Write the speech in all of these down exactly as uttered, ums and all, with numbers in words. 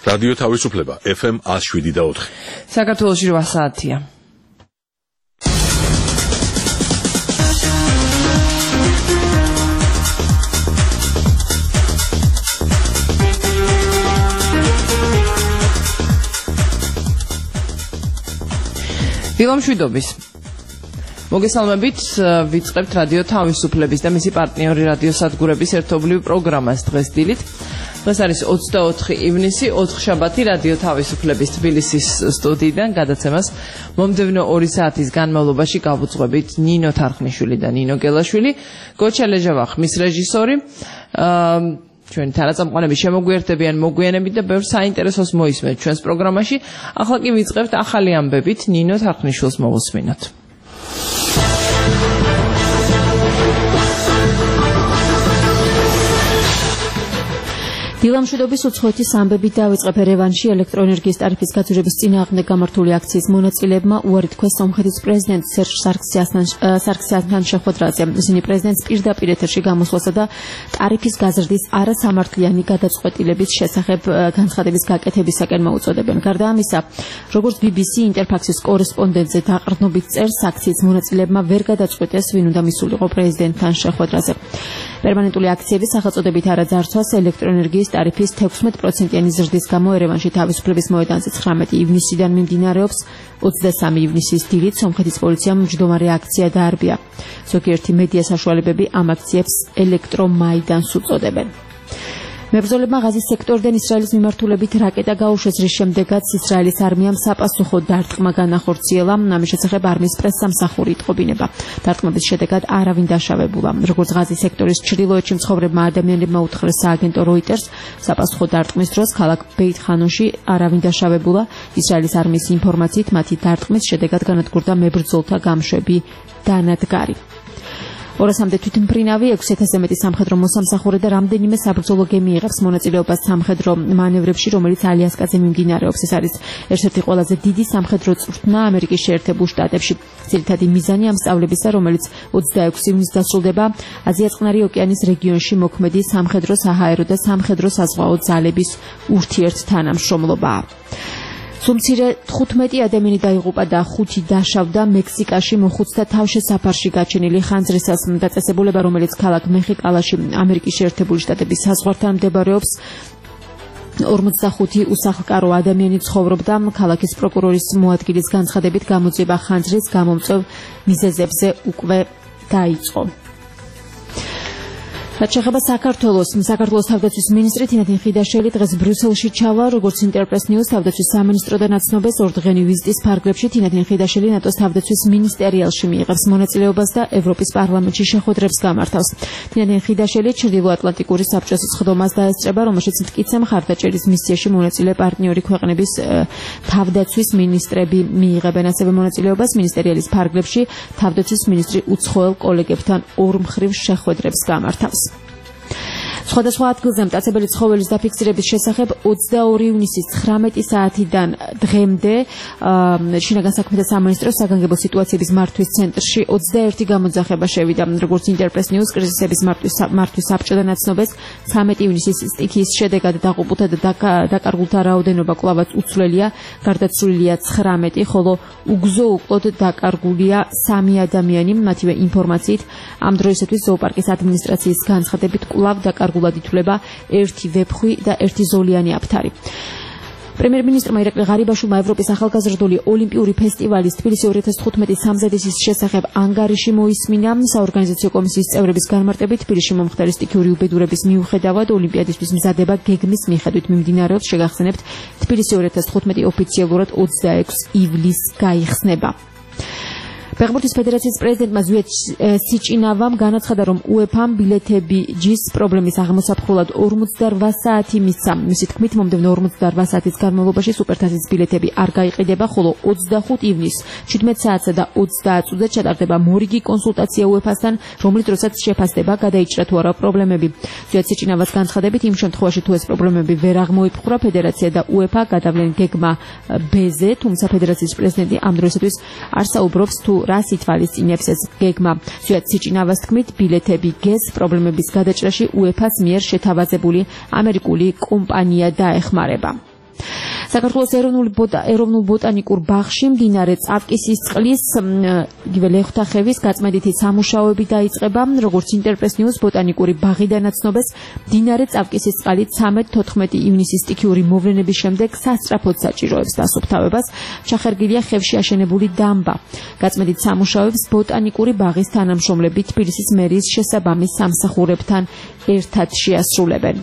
რადიო თავისუფლება ეფ ემ one oh seven და four. საქართველოში რვა საათია. დილამშვიდობის. მოგესალმებით, ვიწყებთ რადიო თავისუფლების და მისი პარტნიორი რადიოსადგურების ერთობლივ პროგრამას დღეს დილით. დღეს არის ოცდაოთხი ივნისი, ოთხშაბათი რადიო თავისუფლების თბილისის სტუდიიდან გადაცემას მომდევნო ორი საათის განმავლობაში გავუძღვებით ნინო თარხნიშვილი და ნინო გელაშვილი, გოჩა ლეჟავა ხმის რეჟისორი. ჩვენ თანაწამყვანების შემოგვიერთებიან მოგვიანებით და ბევრ საინტერესოს მოისმენთ ჩვენს პროგრამაში. ახლა კი ვიწყებთ ახალი ამბებით, ნინო თარხნიშვილს მოვუსმინოთ. დილამშვიდობის უცხოეთის ამბებით დავიწყებ. ერევანში ელექტროენერგიის ტარიფის გაძვირების წინააღმდეგ გამართული აქციის მონაწილეებმა უარი თქვეს სომხეთის პრეზიდენტ სერჟ სარქსიანთან შეხვედრაზე. ისინი პრეზიდენტს პირდაპირ ეთერში გამოსვლასა და ტარიფის გაზრდის არასამართლიანი გადაწყვეტილების შესახებ განცხადების გაკეთებისაკენ მოუწოდებენ. გარდა ამისა, როგორც ბი ბი სი ინტერფაქსის კორესპონდენტზე დაყრდნობით წერს, აქციის მონაწილეებმა ვერ გადაწყვეტეს, ვინ უნდა მისულიყო პრეზიდენტთან შეხვედრაზე. პერმანენტული აქციების სახელწოდებით არაძარცვას ელექტროენერგიის ტარიფის თექვსმეტ პროცენტიანი ზრდის გამო ერევანში თავისუფლების მოედანზე ცხრამეტი ივნისიდან მიმდინარეობს. ოცდასამი ივნისის დილით სომხეთის პოლიციამ მჯდომარე აქცია დაარბია. ზოგიერთი მედია საშუალებები ამ აქციებს ელექტრომაიდანს უწოდებენ. მებრძოლებმა ღაზის სექტორიდან ისრაელის მიმართულებით რაკეტა გაუშვეს, რის შემდეგაც ისრაელის არმიამ საპასუხო დარტყმა განახორციელა. ამის შესახებ არმიის პრესსამსახური იტყობინება. დარტყმების შედეგად არავინ დაშავებულა. როგორც ღაზის სექტორის ჩრდილოეთში მცხოვრებმა ადამიანებმა უთხრეს სააგენტო როიტერს, საპასუხო დარტყმის დროს ქალაქ ბეით-ხანოში არავინ დაშავებულა. ისრაელის არმიის ინფორმაციით მათი დარტყმის შედეგად განადგურდა მებრძოლთა გამშვები დანადგარი. ორასამდე თვითმფრინავი, ექვსი ათასზე მეტი სამხედრო მოსამსახურე და რამდენიმე საბრძოლო გემი იღებს მონაწილეობას სამხედრო მანევრებში, რომელიც ალიასკაზე მიმდინარეობს. ეს არის ერთ-ერთი ყველაზე დიდი სამხედრო წვრთნა ამერიკის შეერთებულ შტატებში. ძირითადი მიზანი ამ სწავლებისა, რომელიც ოცდაექვსი ივნისს დასრულდება, აზია-წყნარი ოკეანის რეგიონში მოქმედი სამხედრო, საჰაერო და სამხედრო საზღვაო ძალების ურთიერთთანამშრომლობაა. სუმცირე თხუთმეტი ადამიანი დაიღუპა და ხუთი დაშავდა მექსიკაში მოხუცთა თავშესაფარში გაჩენილი ხანძრისას. დაწესებულება, რომელიც ქალაქ მეხიკალაში ამერიკის შეერთებული შტატების საზღვართან მდებარეობს, ორმოცდახუთი უსახლკარო ადამიანი ცხოვრობდა. ქალაქის პროკურორის მოადგილის განცხადებით, გამოძიება ხანძრის გამომწვევ მიზეზებზე უკვე დაიწყო. რაც შეეხება საქართველოს, საქართველოს თავდაცვის მინისტრი თინათინ ხიდაშელი დღეს ბრიუსელში ჩავა. როგორც ინტერპრეს ნიუს თავდაცვის სამინისტროდან აცნობს, ორდღიანი ვიზიტის ფარგლებში თინათინ ხიდაშელი ნატოს თავდაცვის მინისტერიალში მიიღებს მონაწილეობას და ევროპის პარლამენტში შეხვედრებს გამართავს. თინათინ ხიდაშელი ჩრდილოატლანტიკური საბჭოს სხდომას დაესწრება, რომელშიც მტკიცე მხარდაჭერის მისიაში მონაწილე პარტნიორი ქვეყნების თავდაცვის მინისტრები მიიღებენ ასევე მონაწილეობას მინისტერიალის ფარგლებში. თავდაცვის მინისტრი უცხოელ კოლეგებთან ორმხრივ შეხვედრებს გამართავს. სხვადასხვა ადგილზე მტაცებელი ცხოველის დაფიქსირების შესახებ ოცდაორი ივნისის ცხრამეტი საათიდან დღემდე შინაგან საქმეთა სამინისტროს საგანგებო სიტუაციების მართვის ცენტრში ოცდაერთი გამოძახება შევიდა. როგორც ინტერპრეს ნიუს კრიზისების მართვის საბჭოდან აცნობს, ცხრამეტი ივნისის სტიქიის შედეგად დაღუპულთა და დაკარგულთა რაოდენობა კვლავაც უცვლელია. გარდაცვლილია ცხრამეტი, ხოლო უგზო-უკლოდ დაკარგულია სამი ადამიანი. მათივე ინფორმაციით, ამ დროისათვის ზოოპარკის ადმინისტრაციის განცხადებით კვლავ დაკარგულია ითვლება ერთი ვეფხვი და ერთი ზოლიანი აფთარი. პრემიერ-მინისტრმა ირაკლი ღარიბაშვილმა ევროპის ახალგაზრდული ოლიმპიური ფესტივალის თბილისი ორი ათას თხუთმეტი სამზადისის შესახებ ანგარიში მოისმინა. საორგანიზაციო კომისიის წევრების განმარტებით, თბილისში მომხდარი სტიქიური უბედურების მიუხედავად ოლიმპიადისთვის მზადება გეგმის მიხედვით მიმდინარეობს. შეგახსენებთ, თბილისი ორი ათას თხუთმეტი ოფიციალურად ოცდაექვსი ივლისს გაიხსნება. ფეხბურთის ფედერაციის პრეზიდენტმა ზვიად სიჭინავამ განაცხადა, რომ უეფამ ბილეთები ჯის პრობლემის აღმოსაფხვრად ორმოცდარვა საათი მისცა. მისი თქმით, მომდევნო ორმოცდარვა საათის განმავლობაში სუპერთასის ბილეთები არ გაიყიდება, ხოლო ოცდახუთი ივნისს შვიდმეტ საათსა და ოცდაათ წუთზე ჩატარდება მორიგი კონსულტაცია უეფასთან, რომლის დროსაც შეფასდება, გადაიჭრა თუ არა პრობლემები. ზვიად სიჭინავას განცხადებით, იმ შემთხვევაში თუ ეს პრობლემები ვერ აღმოიფხვრა, ფედერაცია და უეფა გადავლენ გეგმა ბ-ზე, თუმცა ფედერაციის პრეზიდენტი ამ დროისათვის არ საუბრობს თუ რას ითვალისწინებს ეს გეგმა. ზვიად სიჭინავას თქმით, ბილეთები გეს პრობლემების გადაჭრაში უეფას მიერ შეთავაზებული ამერიკული კომპანია დაეხმარება. საქართველოს ეროვნულ ეროვნულ ბოტანიკურ ბაღში მდინარე წავკისის წყლის იგივე ლეხვთახევის გაწმენდითი სამუშაოები დაიწყება, როგორც ინტერპრეს ნიუს ბოტანიკური ბაღიდან აცნობს, მდინარე წავკისის წყალი ცამეტ თოთხმეტი ივნისის სტიქიური მოვლენების შემდეგ სასწრაფოდ საჭიროებს დასუფთავებას, ჩახერგილია ხევში აშენებული დამბა. გაწმენდით სამუშაოებს ბოტანიკური ბაღის თანამშრომლები თბილისის მერიის შესაბამის სამსახურებთან ერთად შეასრულებენ.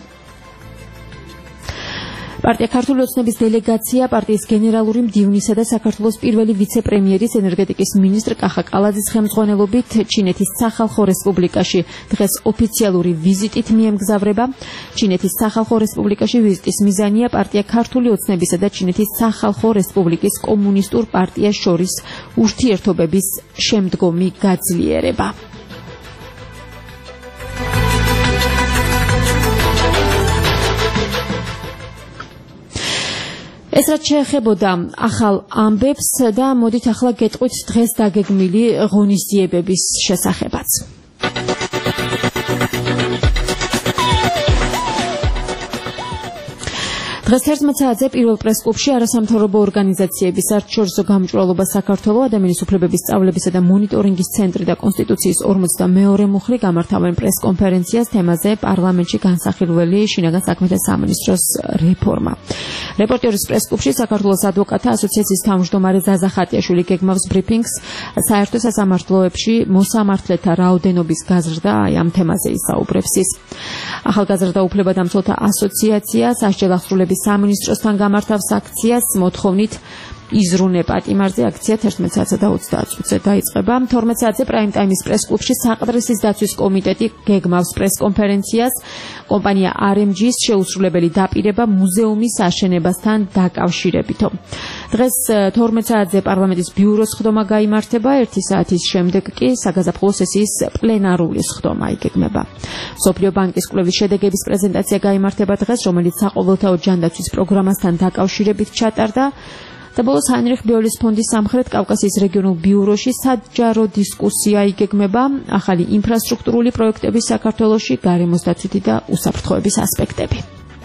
პარტია ქართული ოცნების დელეგაცია პარტიის გენერალური მდივნისა და საქართველოს პირველი ვიცე-პრემიერის ენერგეტიკის მინისტრ კახა კალაძის ხელმძღვანელობით ჩინეთის სახალხო რესპუბლიკაში დღეს ოფიციალური ვიზიტით მიემგზავრება. ჩინეთის სახალხო რესპუბლიკაში ვიზიტის მიზანია პარტია ქართული ოცნებისა და ჩინეთის სახალხო რესპუბლიკის კომუნისტურ პარტიას შორის ურთიერთობების შემდგომი გაძლიერება. ეს რაც შეეხებოდა ახალ ამბებს და მოდით ახლა გეტყვით დღეს დაგეგმილი ღონისძიებების შესახებაც. დღეს თერთმეტ საათზე პირველ პრესკლუბში არასამთავრობო ორგანიზაციების საერთაშორისო გამჭვირვალობა საქართველოს ადამიანის უფლებების სწავლებისა და მონიტორინგის ცენტრი და კონსტიტუციის ორმოცდამეორე მუხლი გამართავენ პრესკონფერენციას თემაზე პარლამენტში განსახილველი შინაგან საქმეთა სამინისტროს რეფორმა. რეპორტიორის პრესკლუბში საქართველოს ადვოკატთა ასოციაციის თავმჯდომარე ზაზა ხატიაშვილი გეგმავს ბრიფინგს საერთო სასამართლოებში მოსამართლეთა რაოდენობის გაზრდა აი ამ თემაზე ისაუბრებს ის. ახალგაზრდა უფლებადამცველთა ასოციაცია სასჯელ აღსრულების სამინისტროსთან გამართავს აქციას მოთხოვნით იზრუნე პატიმარზე. აქცია თერთმეტ საათსა და ოცდაათ წუთზე დაიწყება. თორმეტ საათზე პრაიმ ტაიმის პრესკლუბში საყდრისის დაცვის კომიტეტი გეგმავს პრესკონფერენციას. კომპანია არ ემ ჯი-ის შეუსრულებელი დაპირება მუზეუმის აშენებასთან დაკავშირებითო. დღეს თორმეტ საათზე პარლამენტის ბიუროს ხდომა გაიმართება, ერთი საათის შემდეგ კი საგაზაფხულო სესიის პლენარული ხდომა იგეგმება. მსოფლიო ბანკის კვლევის შედეგების პრეზენტაცია გაიმართება დღეს, რომელიც საყოველთაო ჯანდაცვის პროგრამასთან დაკავშირებით ჩატარდა. და ბოლოს ჰაინრიხ ბიოლის ფონდის სამხრეთ კავკასიის რეგიონულ ბიუროში საჯარო დისკუსია იგეგმება ახალი ინფრასტრუქტურული პროექტების საქართველოში გარემოს დაცვითი და უსაფრთხოების ასპექტები.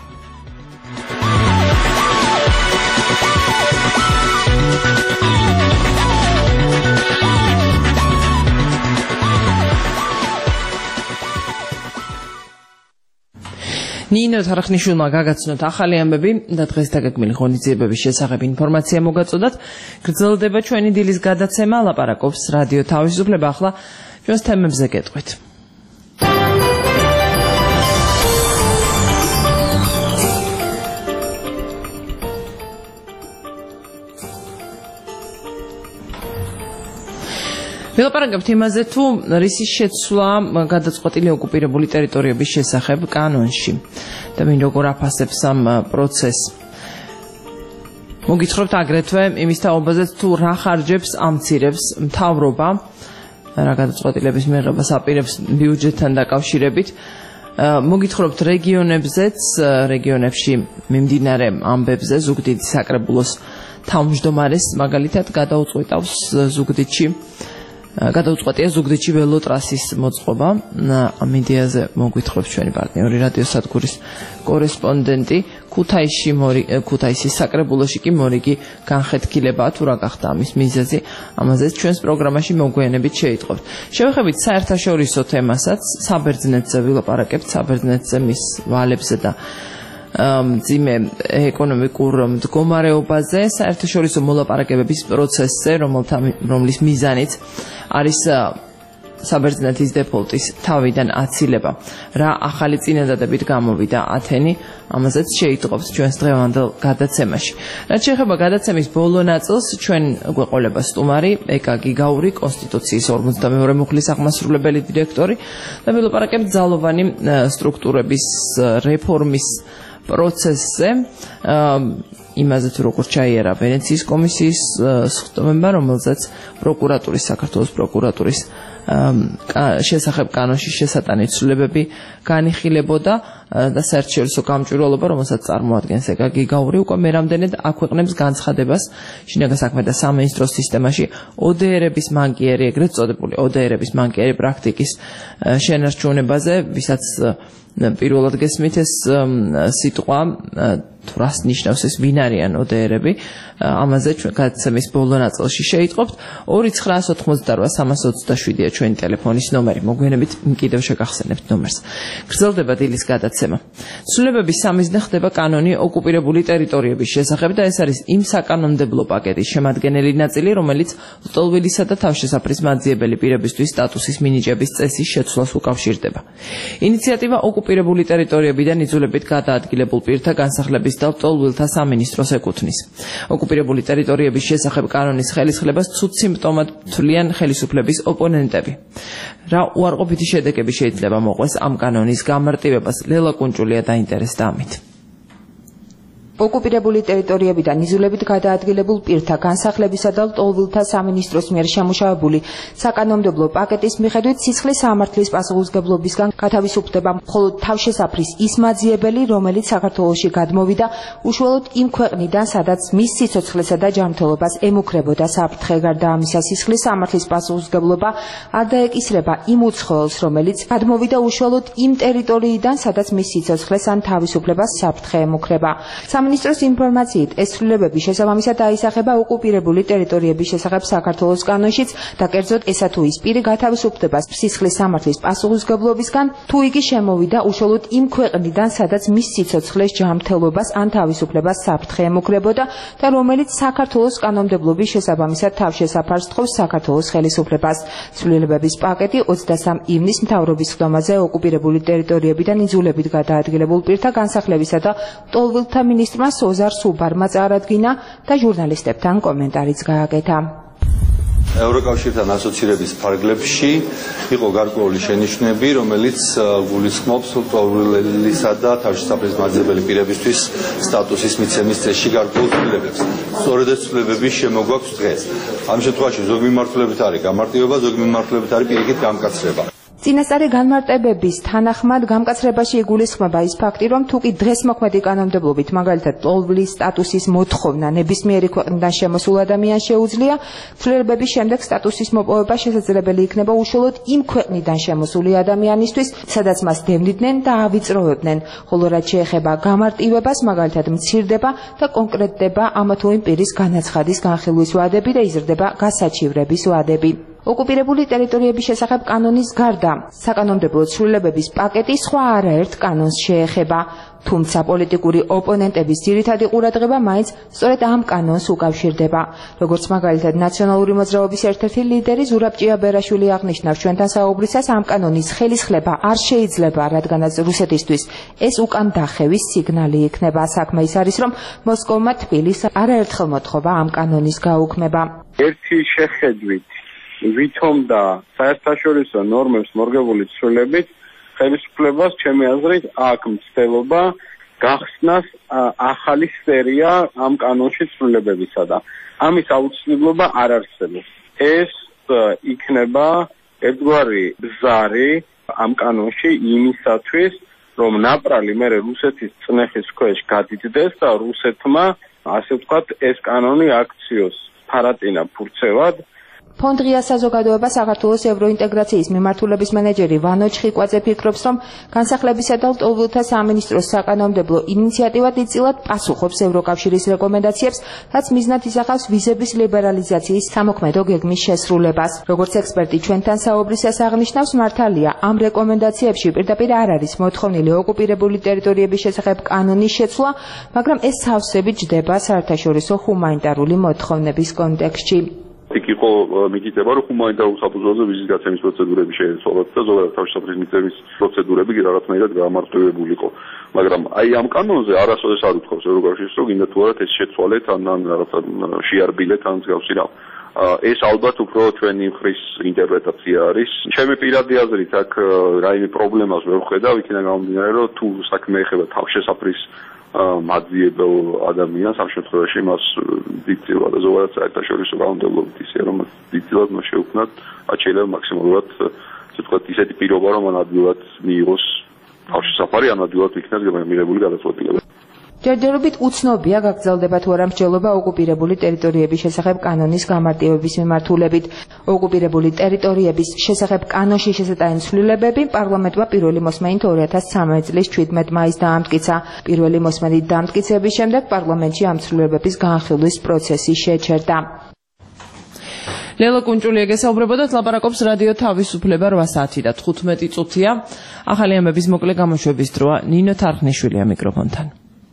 ნინო თარხნიშვილმა გაგაცნოთ ახალი ამბები და დღეს დაგეგმილი ღონისძიებების შესახებ ინფორმაცია მოგაწოდათ. გრძელდება ჩვენი დილის გადაცემა, ლაპარაკობს რადიო თავისუფლება. ახლა ჩვენს თემებზე გეტყვით. ვილაპარაკებთ იმაზე, თუ რისი შეცვლა გადაწყვეტილი ოკუპირებული ტერიტორიების შესახებ კანონში და ვინ როგორ აფასებს ამ პროცესს. მოგითხრობთ აგრეთვე იმის თაობაზეც, თუ რა ხარჯებს ამცირებს მთავრობა, რა გადაწყვეტილების მიღებას აპირებს ბიუჯეტთან დაკავშირებით. მოგითხრობთ რეგიონებზეც, რეგიონებში მიმდინარე ამბებზე, ზუგდიდის საკრებულოს თავმჯდომარეს მაგალითად გადაუწყვეტავს ზუგდიდში გადაუწყვეტია ზუგდიდში ველოტრასის მოწყობა. ამ იდეაზე მოგვითხრობს ჩვენი პარტნიორი რადიოსადგურის კორესპონდენტი. ქუთაისში ქუთაისის საკრებულოში კი მორიგი განხეთქილებაა, თუ რა გახდა ამის მიზეზი. ამაზეც ჩვენს პროგრამაში მოგვიანებით შეიტყობთ. შევეხებით საერთაშორისო თემასაც, საბერძნეთზე ვილაპარაკებთ, საბერძნეთზე მის ვალებზე და მძიმე ეკონომიკურ მდგომარეობაზე, საერთაშორისო მოლაპარაკებების პროცესზე, რომლის მიზანიც არის საბერძნეთის დეფოლტის თავიდან აცილება. რა ახალი წინადადებით გამოვიდა ათენი, ამაზეც შეიტყობს ჩვენს დღევანდელ გადაცემაში. რაც შეეხება გადაცემის ბოლო ნაწილს, ჩვენ გვეყოლება სტუმარი ეკა გიგაური, კონსტიტუციის ორმოცდამეორე მუხლის აღმასრულებელი დირექტორი და ვილაპარაკებთ ძალოვანი სტრუქტურების რეფორმის პროცესზე, იმაზე თუ როგორ ჩაიარა ვენეციის კომისიის სხდომება, რომელზეც პროკურატურის, საქართველოს პროკურატურის შესახებ კანონში შესატანი ცვლილებები განიხილებოდა და საერთაშორისო გამჭვირვალობა, რომელსაც წარმოადგენს ეგ გიგაური, უკვე მე რამდენად აქვეყნებს განცხადებას შინაგან საქმეთა სამინისტროს სისტემაში O D R-ების მანკიერი, ეგრეთ წოდებული O D R-ების მანკიერი პრაქტიკის შენარჩუნებაზე, ვისაც პირველად გესმით ეს სიტყვა თუ რას ნიშნავს ეს ვინ არიან O D R-ები, ამაზე ჩვენ გადაცემის ბოლო ნაწილში შეიტყობთ. ორი ცხრაას ოთხმოცდაოთხ სამას ოცდაშვიდია ჩვენი ტელეფონის ნომერი. მოგვიანებით კიდევ შეგახსენებთ ნომერს. გრძელდება დილის გადაცემა. ცვლილებების სამიზნე ხდება კანონი ოკუპირებული ტერიტორიების შესახებ და ეს არის იმ საკანონმდებლო პაკეტის შემადგენელი ნაწილი, რომელიც ლტოლვილისა და თავშესაფრის მაძიებელი პირებისთვის სტატუსის მინიჭების წესის შეცვლას უკავშირდება. ინიციატივა ოკუპირებული ტერიტორიებიდან იძულებით გადაადგილებულ პირთა განსახლების და ლტოლვილთა სამინისტროს ეკუთვნის. ოკუპირებული ტერიტორიების შესახებ კანონის ხელისხლებას ცუდ სიმპტომად თვლიან ხელისუფლების ოპონენტები. რა უარყოფითი შედეგები შეიძლება მოყვეს ამ კანონის გამარტივებას? ლელა კუნჭულია დაინტერესდა ამით. ოკუპირებული ტერიტორიებიდან იზოლებით გადაადგილებულ პირთა განსახლებისა და ლტოლვილთა სამინისტროს მიერ შემუშავებული საკანონმდებლო პაკეტის მიხედვით სისხლის სამართლის პასუხისმგებლობისგან გათავისუფლდება მხოლოდ თავშესაფრის ის მაძიებელი, რომელიც საქართველოში გადმოვიდა უშუალოდ იმ ქვეყნიდან, სადაც მის სიცოცხლესა და ჯანმრთელობას ემუქრებოდა საფრთხე. გარდა ამისა, სისხლის სამართლის პასუხისმგებლობა არ დაეკისრება იმ უცხოელს, რომელიც გადმოვიდა უშუალოდ იმ ტერიტორიიდან, სადაც მის სიცოცხლეს ან თავისუფლებას საფრთხე ემუქრება. სამინისტროს ინფორმაციით, ეს ცვლილებები შესაბამისად აისახება ოკუპირებული ტერიტორიების შესახებ საქართველოს კანონშიც და კერძოდ ესა თუ ის პირი გათავისუფლდება სისხლის სამართლის პასუხისმგებლობისგან, თუ იგი შემოვიდა უშუალოდ იმ ქვეყნიდან, სადაც მის სიცოცხლეს, ჯანმრთელობას ან თავისუფლებას საფრთხე ემუქრებოდა და რომელიც საქართველოს კანონმდებლობის შესაბამისად თავშესაფარს თხოვს საქართველოს ხელისუფლებას. ცვლილებების პაკეტი ოცდასამ ივნისს მთავრობის ხდომაზე ოკუპირებული ტერიტორიებიდან იძულებით გადაადგილებულ პირთა განსახლებისა და ლტოლვილთა მინისტრმა სოზარ სუბარმა წარადგინა და ჟურნალისტებთან კომენტარიც გააკეთა. ევროკავშირთან ასოცირების ფარგლებში იყო გარკვეული შენიშვნები, რომელიც გულისხმობს ლტოლვილისა და თავშესაფრის მაძიებელი პირებისთვის სტატუსის მიცემის წესში გარკვეულ ცვლილებებს. სწორედ ეს ცვლილებები შემოგვაქვს დღეს. ამ შემთხვევაში ზოგი მიმართულებით არის გამარტივება, ზოგი მიმართულებით არის პირიქით გამკაცრება. წინასწარი განმარტებების თანახმად გამკაცრებაში იგულისხმება ის ფაქტი, რომ თუ კი დღეს მოქმედი კანონმდებლობით, მაგალითად ლტოლვილის სტატუსის მოთხოვნა ნებისმიერი ქვეყნიდან შემოსულ ადამიანს შეუძლია, ცვლილებების შემდეგ სტატუსის მოპოვება შესაძლებელი იქნება უშუალოდ იმ ქვეყნიდან შემოსული ადამიანისთვის, სადაც მას დევნიდნენ და ავიწროვებდნენ, ხოლო რაც შეეხება გამარტივებას, მაგალითად მცირდება და კონკრეტდება ამა თუ იმ პირის განაცხადის განხილვის ვადები და იზრდება გასაჩივრების ვადები. ოკუპირებული ტერიტორიების შესახებ კანონის გარდა საკანონმდებლო ცვლილებების პაკეტი სხვა არაერთ კანონს შეეხება, თუმცა პოლიტიკური ოპონენტების ძირითადი ყურადღება მაინც სწორედ ამ კანონს უკავშირდება. როგორც მაგალითად ნაციონალური მოძრაობის ერთ-ერთი ლიდერი ზურაბ ჭიაბერაშვილი აღნიშნავს ჩვენთან საუბრისას, ამ კანონის ხელისხლება არ შეიძლება, რადგანაც რუსეთისთვის ეს უკან დახევის სიგნალი იქნება. საქმე ის არის, რომ მოსკოვმა თბილისს არაერთხელ მოთხოვა ამ კანონის გაუქმება. ერთი შეხედვით ვითომ და საერთაშორისო ნორმებს მორგებული ცვლილებით ხელისუფლებას ჩემი აზრით აქ მცდელობა გახსნას ახალი სერია ამ კანონში ცვლილებებისა და ამის აუცილებლობა არ არსებობს. ეს იქნება ერთგვარი ბზარი ამ კანონში იმისათვის, რომ ნაპრალი მერე რუსეთის წნეხის ქვეშ გადიდდეს და რუსეთმა, ასე ვთქვათ, ეს კანონი აქციოს ფარატინა ფურცევად. ფონდ ღია საზოგადოება საქართველოს ევროინტეგრაციის მიმართულების მენეჯერი ვანო ჩხიკვაძე ფიქრობს, რომ განსახლებისა და ლტოლვილთა სამინისტროს საკანონმდებლო ინიციატივა დიდწილად პასუხობს ევროკავშირის რეკომენდაციებს, რაც მიზნად ისახავს ვიზების ლიბერალიზაციის სამოქმედო გეგმის შესრულებას. როგორც ექსპერტი ჩვენთან საუბრისას აღნიშნავს, მართალია, ამ რეკომენდაციებში პირდაპირ არ არის მოთხოვნილი ოკუპირებული ტერიტორიების შესახებ კანონის შეცვლა, მაგრამ ეს სავსებით ჯდება საერთაშორისო ჰუმანიტარული მოთხოვნების კონტექსტში. იქ იყო მიგიწევა, რომ ჰუმანიტარულ საფუძველზე ვიზის გაცემის პროცედურები შეეცვალათ და ზოგადად თავშესაფრის მიცემის პროცედურები რაღაცნაირად გაამართლებებული იყო. მაგრამ აი ამ კანონზე არასოდეს არ უთხოვს ევროკავშირს, რომ გინდა თუ არა ეს შეცვალეთ ან ან რაღაცა შეარბილეთ ან მსგავსი რამ. ეს ალბათ უფრო ჩვენი მხრის ინტერპრეტაცია არის. ჩემი პირადი აზრით აქ რაიმე პრობლემას ვერ ვხედავ, იქიდან გამომდინარე, რომ თუ საქმე ეხება თავშესაფრის მაძიებელ ადამიანს, ამ შემთხვევაში მას დიდწილად და ზოგადად საერთაშორისო კანონმდებლობით ისე რომ დიდწილად მას შეუქმნათ, რაც შეიძლება მაქსიმალურად, ასე ვთქვათ, ისეთი პირობა, რომ მან ადვილად მიიღოს თავშესაფარი ანადგილად იქნეს მიღებული გადაწყვეტილება. ჯერჯერობით უცნობია გაგრძელდება თუ არა მსჯელობა ოკუპირებული ტერიტორიების შესახებ კანონის გამარტივების მიმართულებით. ოკუპირებული ტერიტორიების შესახებ კანონში შესატანი ცვლილებები პარლამენტმა პირველი მოსმენით ორი ათას ცხრამეტი წლის შვიდმეტ მაისს დაამტკიცა. პირველი მოსმენით დამტკიცების შემდეგ პარლამენტში ამ ცვლილებების განხილვის პროცესი შეჩერდა. ლელა კუნჭულია გესაუბრებოდათ, ლაპარაკობს რადიო თავისუფლება რვა საათი და თხუთმეტი წუთია. ახალი ამბების მოკლე გამოშვების დროა. ნინო თარხნიშვილია მიკროფონთან.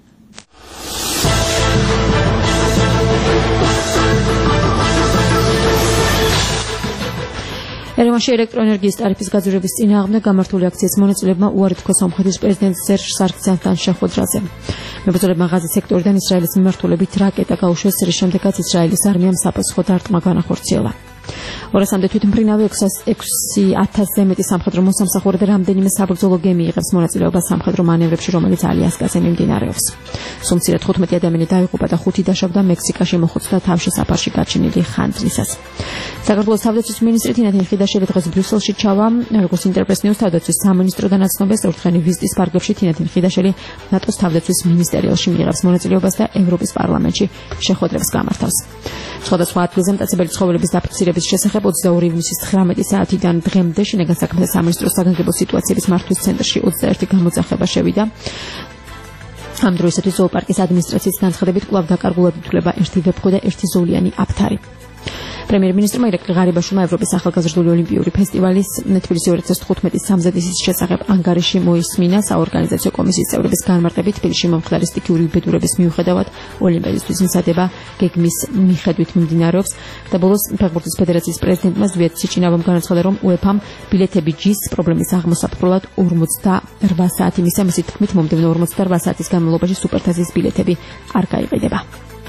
ერევანში ელექტროენერგიის ტარიფის გაძვირების წინააღმდეგ გამართული აქციის მონაწილეებმა უარი თქვა სომხეთის პრეზიდენტ სერჟ სარგსიანთან შეხვედრაზე. მებრძოლებმა ღაზის სექტორიდან ისრაელის მიმართულებით რაკეტა გაუშვეს, რის შემდეგაც ისრაელის არმიამ საფასხო დარტყმა განახორციელა. ორასამდე თვითმფრინავი ექვსი ათასზე მეტი სამხედრო მოსამსახურე და რამდენიმე საბრძოლო გემი იღებს მონაწილეობას სამხედრო მანევრებში, რომელიც ალიასკაზე მიმდინარეობს. სულ მცირედ თხუთმეტი ადამიანი დაიღუპა და ხუთი დაშავდა მექსიკაში მოხუცთა თავშესაფარში გაჩენილი ხანძრისას. საქართველოს თავდაცვის მინისტრი თინათინ ხიდაშელი დღეს ბრიუსელში ჩავა. როგორც ინტერპრეს ნიუს თავდაცვის სამინისტროდან აცნობს, ორდღიანი ვიზიტის ფარგლებში თინათინ ხიდაშელი ნატოს თავდაცვის მინისტერიალში მიიღებს მონაწილეობას და ევროპის პარლამენტში შეხვედრებს გამართავს. სხვადასხვა ადგილზე მტაცებელი ცხოველების დაფიქსირების შესახებ ოცდაორი ივნისის ცხრამეტი საათიდან დღემდე შინაგან საქმეთა სამინისტროს საგანგებო სიტუაციების მართვის ცენტრში ოცდაერთი გამოძახება შევიდა. ამ დროისათვის ზოოპარკის ადმინისტრაციის განცხადებით კვლავ დაკარგულად ითვლება ერთი ვეფხვი და ერთი ზოლიანი აფთარი. პრემიერ-მინისტრმა ირაკლი ღარიბაშვილმა ევროპის ახალგაზრდული ოლიმპიური ფესტივალის თბილისი ორი ათას თხუთმეტის სამზადისის შესახებ ანგარიში მოისმინა. საორგანიზაციო კომისიის წევრების განმარტებით თბილისში მომხდარი სტიქიური უბედურების მიუხედავად ოლიმპიადისთვის მზადება გეგმის მიხედვით მიმდინარეობს და ბოლოს ფეხბურთის ფედერაციის პრეზიდენტმა ზვიად სიჭინავამ განაცხადა, რომ უეფამ ბილეთები ჯის პრობლემის აღმოსაყრდნად ორმოცდარვა საათი მისცა. მისი თქმით, მომდევნო ორმოცდარვა საათის განმავლობაში სუპერთასის ბილეთები არ გაიყიდება.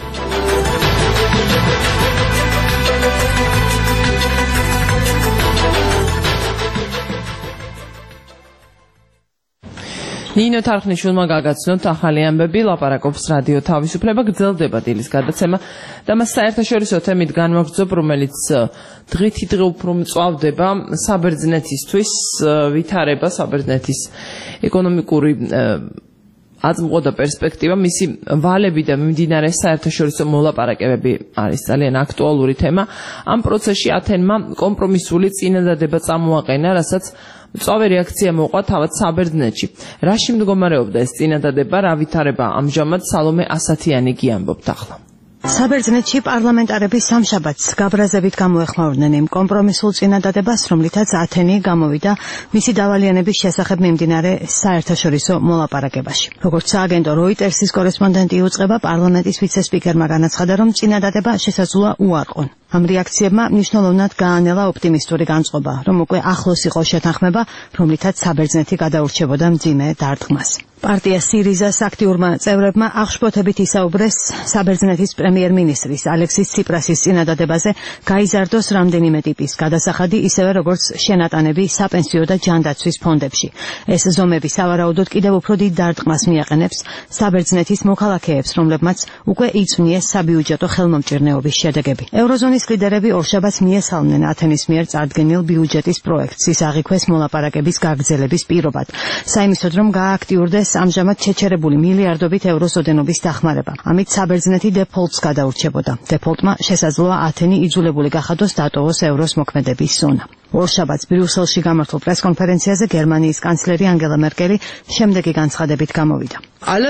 ნინო თარხნიშვილმა გაგაცნოთ ახალი ამბები, ლაპარაკობს რადიო თავისუფლება, გრძელდება დილის გადაცემა და მას საერთაშორისო თემით განვაგრძობ, რომელიც დღითი დღე უფრო მწვავდება საბერძნეთისთვის, ვითარება საბერძნეთის ეკონომიკური აწმყო და პერსპექტივა, მისი ვალები და მიმდინარე საერთაშორისო მოლაპარაკებები არის ძალიან აქტუალური თემა. ამ პროცესში ათენმა კომპრომისული წინადადება წამოაყენა, რასაც მწვავე რეაქცია მოყვა თავად საბერძნეთში. რაში მდგომარეობდა ეს წინადადება, რა ვითარება ამჟამად, სალომე ასათიანი გიამბობთ ახლა. საბერძნეთში პარლამენტარები სამშაბათს გაბრაზებით გამოეხმაურნენ იმ კომპრომისულ წინადადებას, რომლითაც ათენი გამოვიდა მისი დავალიანების შესახებ მიმდინარე საერთაშორისო მოლაპარაკებაში. როგორც სააგენტო როიტერსის კორესპონდენტი იუწყება, პარლამენტის ვიცე-სპიკერმა განაცხადა, რომ წინადადება შესაძლოა უარყონ. ამ რეაქციებმა მნიშვნელოვნად გაანელა ოპტიმისტური განწყობა, რომ უკვე ახლოს იყო შეთანხმება, რომლითაც საბერძნეთი გადაურჩებოდა მძიმე დარტყმას. პარტია სირიზას აქტიურმა წევრებმა აღშფოთებით ისაუბრეს საბერძნეთის პრემიერ-მინისტრის ალექსის ციპრასის წინადადებაზე გაიზარდოს რამდენიმე ტიპის გადასახადი, ისევე როგორც შენატანები საპენსიო და ჯანდაცვის ფონდებში. ეს ზომები სავარაუდოდ კიდევ უფრო დიდ დარტყმას მიაყენებს საბერძნეთის მოქალაქეებს, რომლებმაც უკვე იწვნიეს საბიუჯეტო ხელმომჭირნეობის შედეგები. ევროზონის ლიდერები ორშაბათს მიესალმნენ ათენის მიერ წარდგენილ ბიუჯეტის პროექტს, ის აღიქვეს მოლაპარაკების გაგრძელების პირობად. საიმისოდ, რომ გააქტიურდეს ამჟამად შეჩერებული მილიარდობით ევროს ოდენობის დახმარება. ამით საბერძნეთი დეფოლტს გადაურჩებოდა. დეფოლტმა შესაძლოა ათენი იძულებული გახადოს დატოვოს ევროს მოქმედების ზონა. ორშაბათს ბრიუსელში გამართულ პრესკონფერენციაზე გერმანიის კანცლერი ანგელა მერკელი შემდეგი განცხადებით გამოვიდა.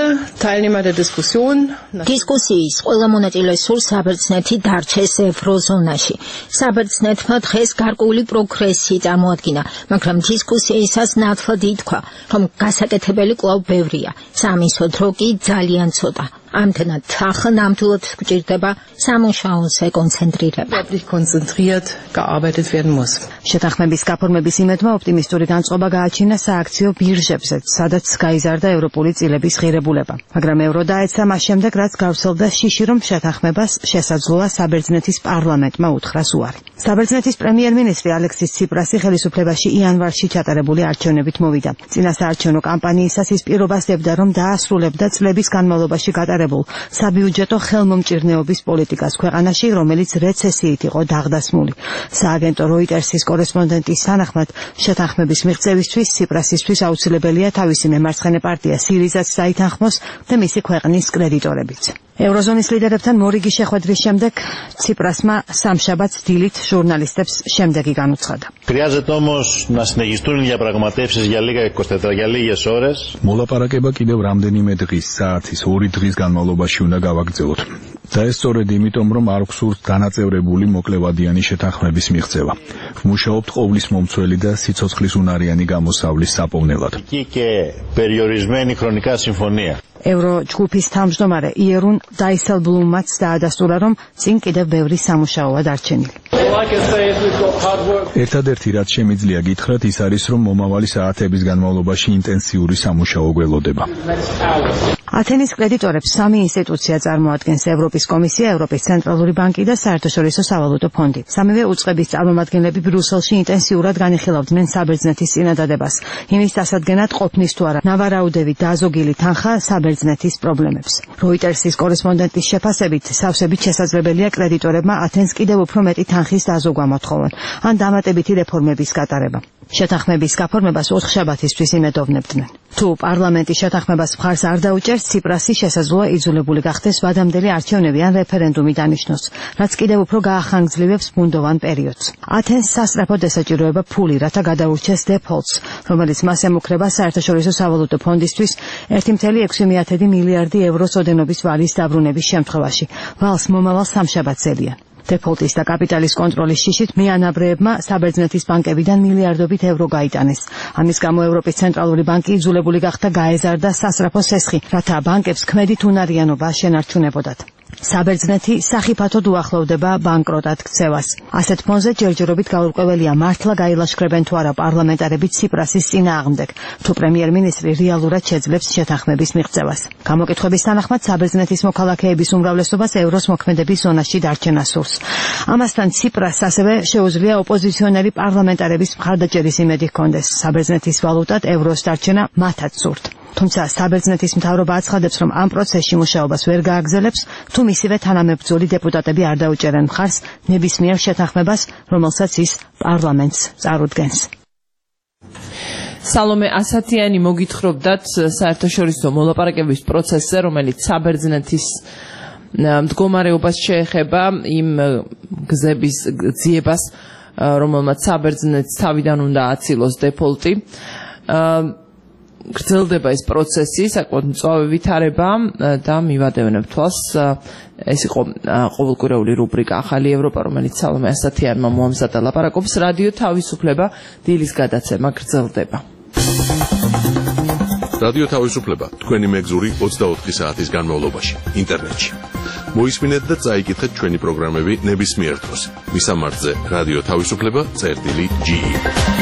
დისკუსიის ყველა მონაწილე სურს საბერძნეთი დარჩეს ევროზონაში. საბერძნეთმა დღეს გარკვეული პროგრესი წარმოადგინა, მაგრამ დისკუსიისას ნათლად ითქვა, რომ გასაკეთებელი კვლავ ბევრია, სამისოდ რო კი ძალიან ცოტა. ამდენად ახლა ნამდვილად გვჭირდება სამუშაოზე კონცენტრირება. შეთანხმების გაფორმების იმედმა ოპტიმისტური განწყობა გააჩინა სააქციო ბირჟებზე, სადაც გაიზარდა ევროპული წილების ღირებულება. მაგრამ ევრო დაეცა მას შემდეგ, რაც გავრცელდა შიში, რომ შეთანხმებას შესაძლოა საბერძნეთის პარლამენტმა უთხრას უარი. საბერძნეთის პრემიერ-მინისტრი ალექსის ციპრასი ხელისუფლებაში იანვარში ჩატარებული არჩევნებით მოვიდა. წინასაარჩევნო კამპანიისას ის პირობას დებდა, რომ დაასრულებდა წლების განმავლობაში გატარებული გატარებულ საბიუჯეტო ხელმომჭირნეობის პოლიტიკას ქვეყანაში, რომელიც რეცესიით იყო დაღდასმული. სააგენტო როიტერსის კორესპონდენტის თანახმად, შეთანხმების მიღწევისთვის ციპრასისთვის აუცილებელია თავისი მემარცხენე პარტია სირიზაც დაითანხმოს და მისი ქვეყნის კრედიტორებიც. ევროზონის ლიდერებთან მორიგი შეხვედრის შემდეგ ციპრასმა სამშაბათს დილით ჟურნალისტებს შემდეგი განუცხადა. Χρειάζεται όμως να συνεχιστούν οι διαπραγματεύσεις για λίγα είκοσι τέσσερις για λίγες ώρες. მოლაპარაკება კიდევ რამდენიმე დღის საათის ორი დღის განმავლობაში უნდა გავაგრძელოთ. და ეს სწორედ იმიტომ, რომ არ გვსურთ დანაწევრებული მოკლევადიანი შეთანხმების მიღწევა. ვმუშაობთ ყოვლის მომცველი და სიცოცხლის უნარიანი გამოსავლის საპოვნელად. Και περιορισμένη χρονικά συμφωνία. ევრო ჯგუფის თავმჯდომარე იერუნ დაისელბლუმაც დაადასტურა, რომ წინ კიდევ ბევრი სამუშაოა დარჩენილი. ერთადერთი რაც შემიძლია გითხრათ, ის არის, რომ მომავალი საათების განმავლობაში ინტენსიური სამუშაო გველოდება. ათენის კრედიტორებს სამი ინსტიტუცია წარმოადგენს: ევროპის კომისია, ევროპის ცენტრალური ბანკი და საერთაშორისო სავალუტო ფონდი. სამივე უწყების წარმომადგენლები ბრიუსელში ინტენსიურად განიხილავდნენ საბერძნეთის წინადადებას, იმის დასადგენად ყოფნის თუ არა ნავარაუდევი დაზოგილი თანხა საბერძნეთის პრობლემებს. როიტერსის კორესპონდენტის შეფასებით, სავსებით შესაძლებელია კრედიტორებმა ათენს კიდევ უფრო მეტი თანხის დაზოგვა მოთხოვონ, ან დამატებითი რეფორმების გატარება. შეთანხმების გაფორმებას ოთხშაბათისთვის იმედოვნებდნენ. თუ პარლამენტი შეთანხმებას მხარს არ დაუჭერს, ციპრასი შესაძლოა იძულებული გახდეს ვადამდელი არჩევნები ან რეფერენდუმი დანიშნოს, რაც კიდევ უფრო გაახანგრძლივებს ბუნდოვან პერიოდს. ათენს სასწრაფოდ ესაჭიროება ფული, რათა გადაურჩეს დეფოლტს, რომელიც მას ემუქრება საერთაშორისო სავალუტო ფონდისთვის ერთი წელი ექვსი მილიარდი ევროს ოდენობის ვალის დაბრუნების შემთხვევაში. ვალს მომავალ სამშაბათს ელიან. დეფოლტის და კაპიტალის კონტროლის შიშით მეანაბრეებმა საბერძნეთის ბანკებიდან მილიარდობით ევრო გაიტანეს. ამის გამო ევროპის ცენტრალური ბანკი იძულებული გახდა გაეზარდა სასწრაფო სესხი, რათა ბანკებს ქმედით უნარიანობა შენარჩუნებოდათ. საბერძნეთი სახიფათოდ უახლოვდება ბანკროტად ქცევას. ასეთ ფონზე ჯერჯერობით გაურკვეველია მართლა გაილაშქრებენ თუ არა პარლამენტარები ციპრასის წინააღმდეგ, თუ პრემიერ-მინისტრი რეალურად შეძლებს შეთანხმების მიღწევას. გამოკითხვების თანახმად საბერძნეთის მოქალაქეების უმრავლესობას ევროს მოქმედების ზონაში დარჩენა სურს. ამასთან ციპრას ასევე შეუძლია ოპოზიციონერი პარლამენტარების მხარდაჭერის იმედი ჰქონდეს. საბერძნეთის ვალუტად ევროს დარჩენა მათაც სურთ. თუმცა საბერძნეთის მთავრობა აცხადებს, რომ ამ პროცესში მუშაობას ვერ გააგრძელებს, თუ მისივე თანამებრძოლი დეპუტატები არ დაუჭერენ მხარს ნებისმიერ შეთანხმებას, რომელსაც ის პარლამენტს წარუდგენს. სალომე ასათიანი მოგითხრობდათ საერთაშორისო მოლაპარაკების პროცესზე, რომელიც საბერძნეთის მდგომარეობას შეეხება, იმ გზების ძიებას, რომელმაც საბერძნეთს თავიდან უნდა აცილოს დეფოლტი. გრძელდება ეს პროცესი, საკმაოდ მწვავე ვითარება და მივადევნებ თვალს. ეს იყო ყოველკვირეული რუბრიკა ახალი ევროპა, რომელიც სალომე ასათიანმა მოამზადა. ლაპარაკობს რადიო თავისუფლება, დილის გადაცემა გრძელდება. რადიო თავისუფლება, თქვენი მეგზური ოცდაოთხი საათის განმავლობაში, ინტერნეტში. მოისმინეთ და წაიკითხეთ ჩვენი პროგრამები ნებისმიერ დროს. მისამართზე რადიო თავისუფლება, წერტილი ჯი ი.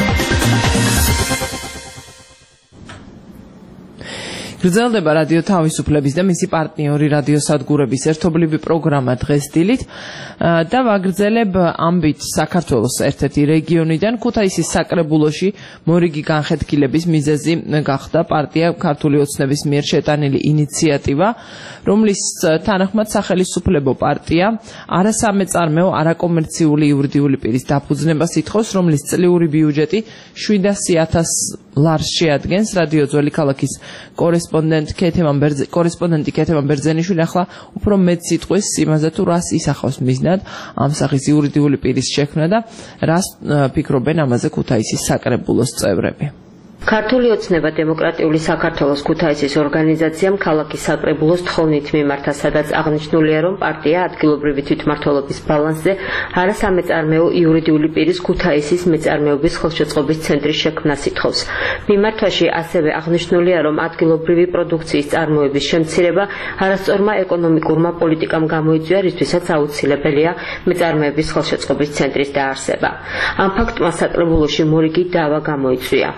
გრძელდება რადიო თავისუფლების და მისი პარტნიორი რადიოსადგურების ერთობლივი პროგრამა დღეს დილით და ვაგრძელებ ამბით საქართველოს ერთ-ერთი რეგიონიდან ქუთაისის საკრებულოში მორიგი განხეთქილების მიზეზი გახდა პარტია ქართული ოცნების მიერ შეტანილი ინიციატივა, რომლის თანახმად სახელისუფლებო პარტია არასამეწარმეო არაკომერციული იურიდიული პირის დაფუძნებას ითხოვს, რომლის წლიური ბიუჯეტი შვიდასი ათას ლარს შეადგენს. რადიო ძველი ქალაქის კორესპონდენტი კეთემან ბერძე კორესპონდენტი კეთემან ბერძენიშვილი ახლა უფრო მეტ სიტყვის იმაზე თუ რას ისახავს მიზნად ამ სახის იურიდიული პირის შექმნა და რას ფიქრობენ ამაზე ქუთაისის საკრებულოს წევრები. ქართული ოცნება დემოკრატიული საქართველოს ქუთაისის ორგანიზაციამ ქალაქის საკრებულოს თხოვნით მიმართა, სადაც აღნიშნულია, რომ პარტია ადგილობრივი თვითმმართველობის ბალანსზე არასამეწარმეო იურიდიული პირის ქუთაისის მეწარმეობის ხელშეწყობის ცენტრის შექმნას ითხოვს. მიმართვაში ასევე აღნიშნულია, რომ ადგილობრივი პროდუქციის წარმოების შემცირება არასწორმა ეკონომიკურმა პოლიტიკამ გამოიწვია, რისთვისაც აუცილებელია მეწარმეების ხელშეწყობის ცენტრის დაარსება. ამ ფაქტმა საკრებულოში მორიგი დავა გამოიწვია. ლეიბორისტ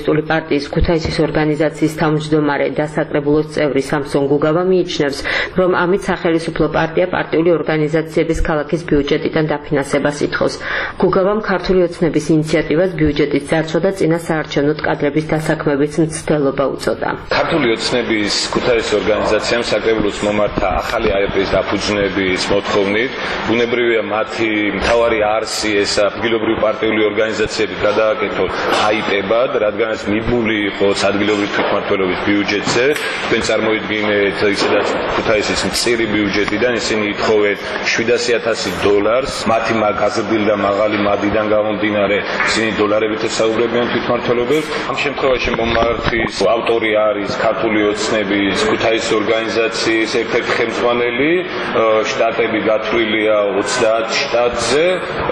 კომუნისტური პარტიის ქუთაისის ორგანიზაციის თავმჯდომარე და საკრებულოს წევრი სამსონ გუგავა მიიჩნევს, რომ ამით სახელმწიფო პარტია პარტიული ორგანიზაციების ქალაქის ბიუჯეტიდან დაფინანსებას ითხოვს. გუგავამ ქართული ოცნების ინიციატივას ბიუჯეტის ძარცვა და წინა საარჩევნო კადრების დასაქმების მცდელობა უწოდა. ქართული ოცნების ქუთაისის ორგანიზაციამ საკრებულოს მომართა ახალი აერტის დაფუძნების მოთხოვნით, ბუნებრივია მათი მთავარი არსი ეს ადგილობრივი პარტიული ორგანიზაციები გადააკეთოთ აიტებად, რადგანაც მიბმული იყო ადგილობრივი თვითმმართველობის ბიუჯეტზე. თქვენ წარმოიდგინეთ, ისედაც ქუთაისის მწირი ბიუჯეტიდან ისინი ითხოვენ შვიდასი ათასი დოლარს, მათი გაზრდილი და მაღალი მადიდან გამომდინარე, ისინი დოლარებით ესაუბრებიან თვითმმართველობებს. ამ შემთხვევაში მომართვის ავტორი არის ქართული ოცნების ქუთაისის ორგანიზაციის ერთ-ერთი ხელმძღვანელი, შტატები გათვლილია ოცდაათ შტატზე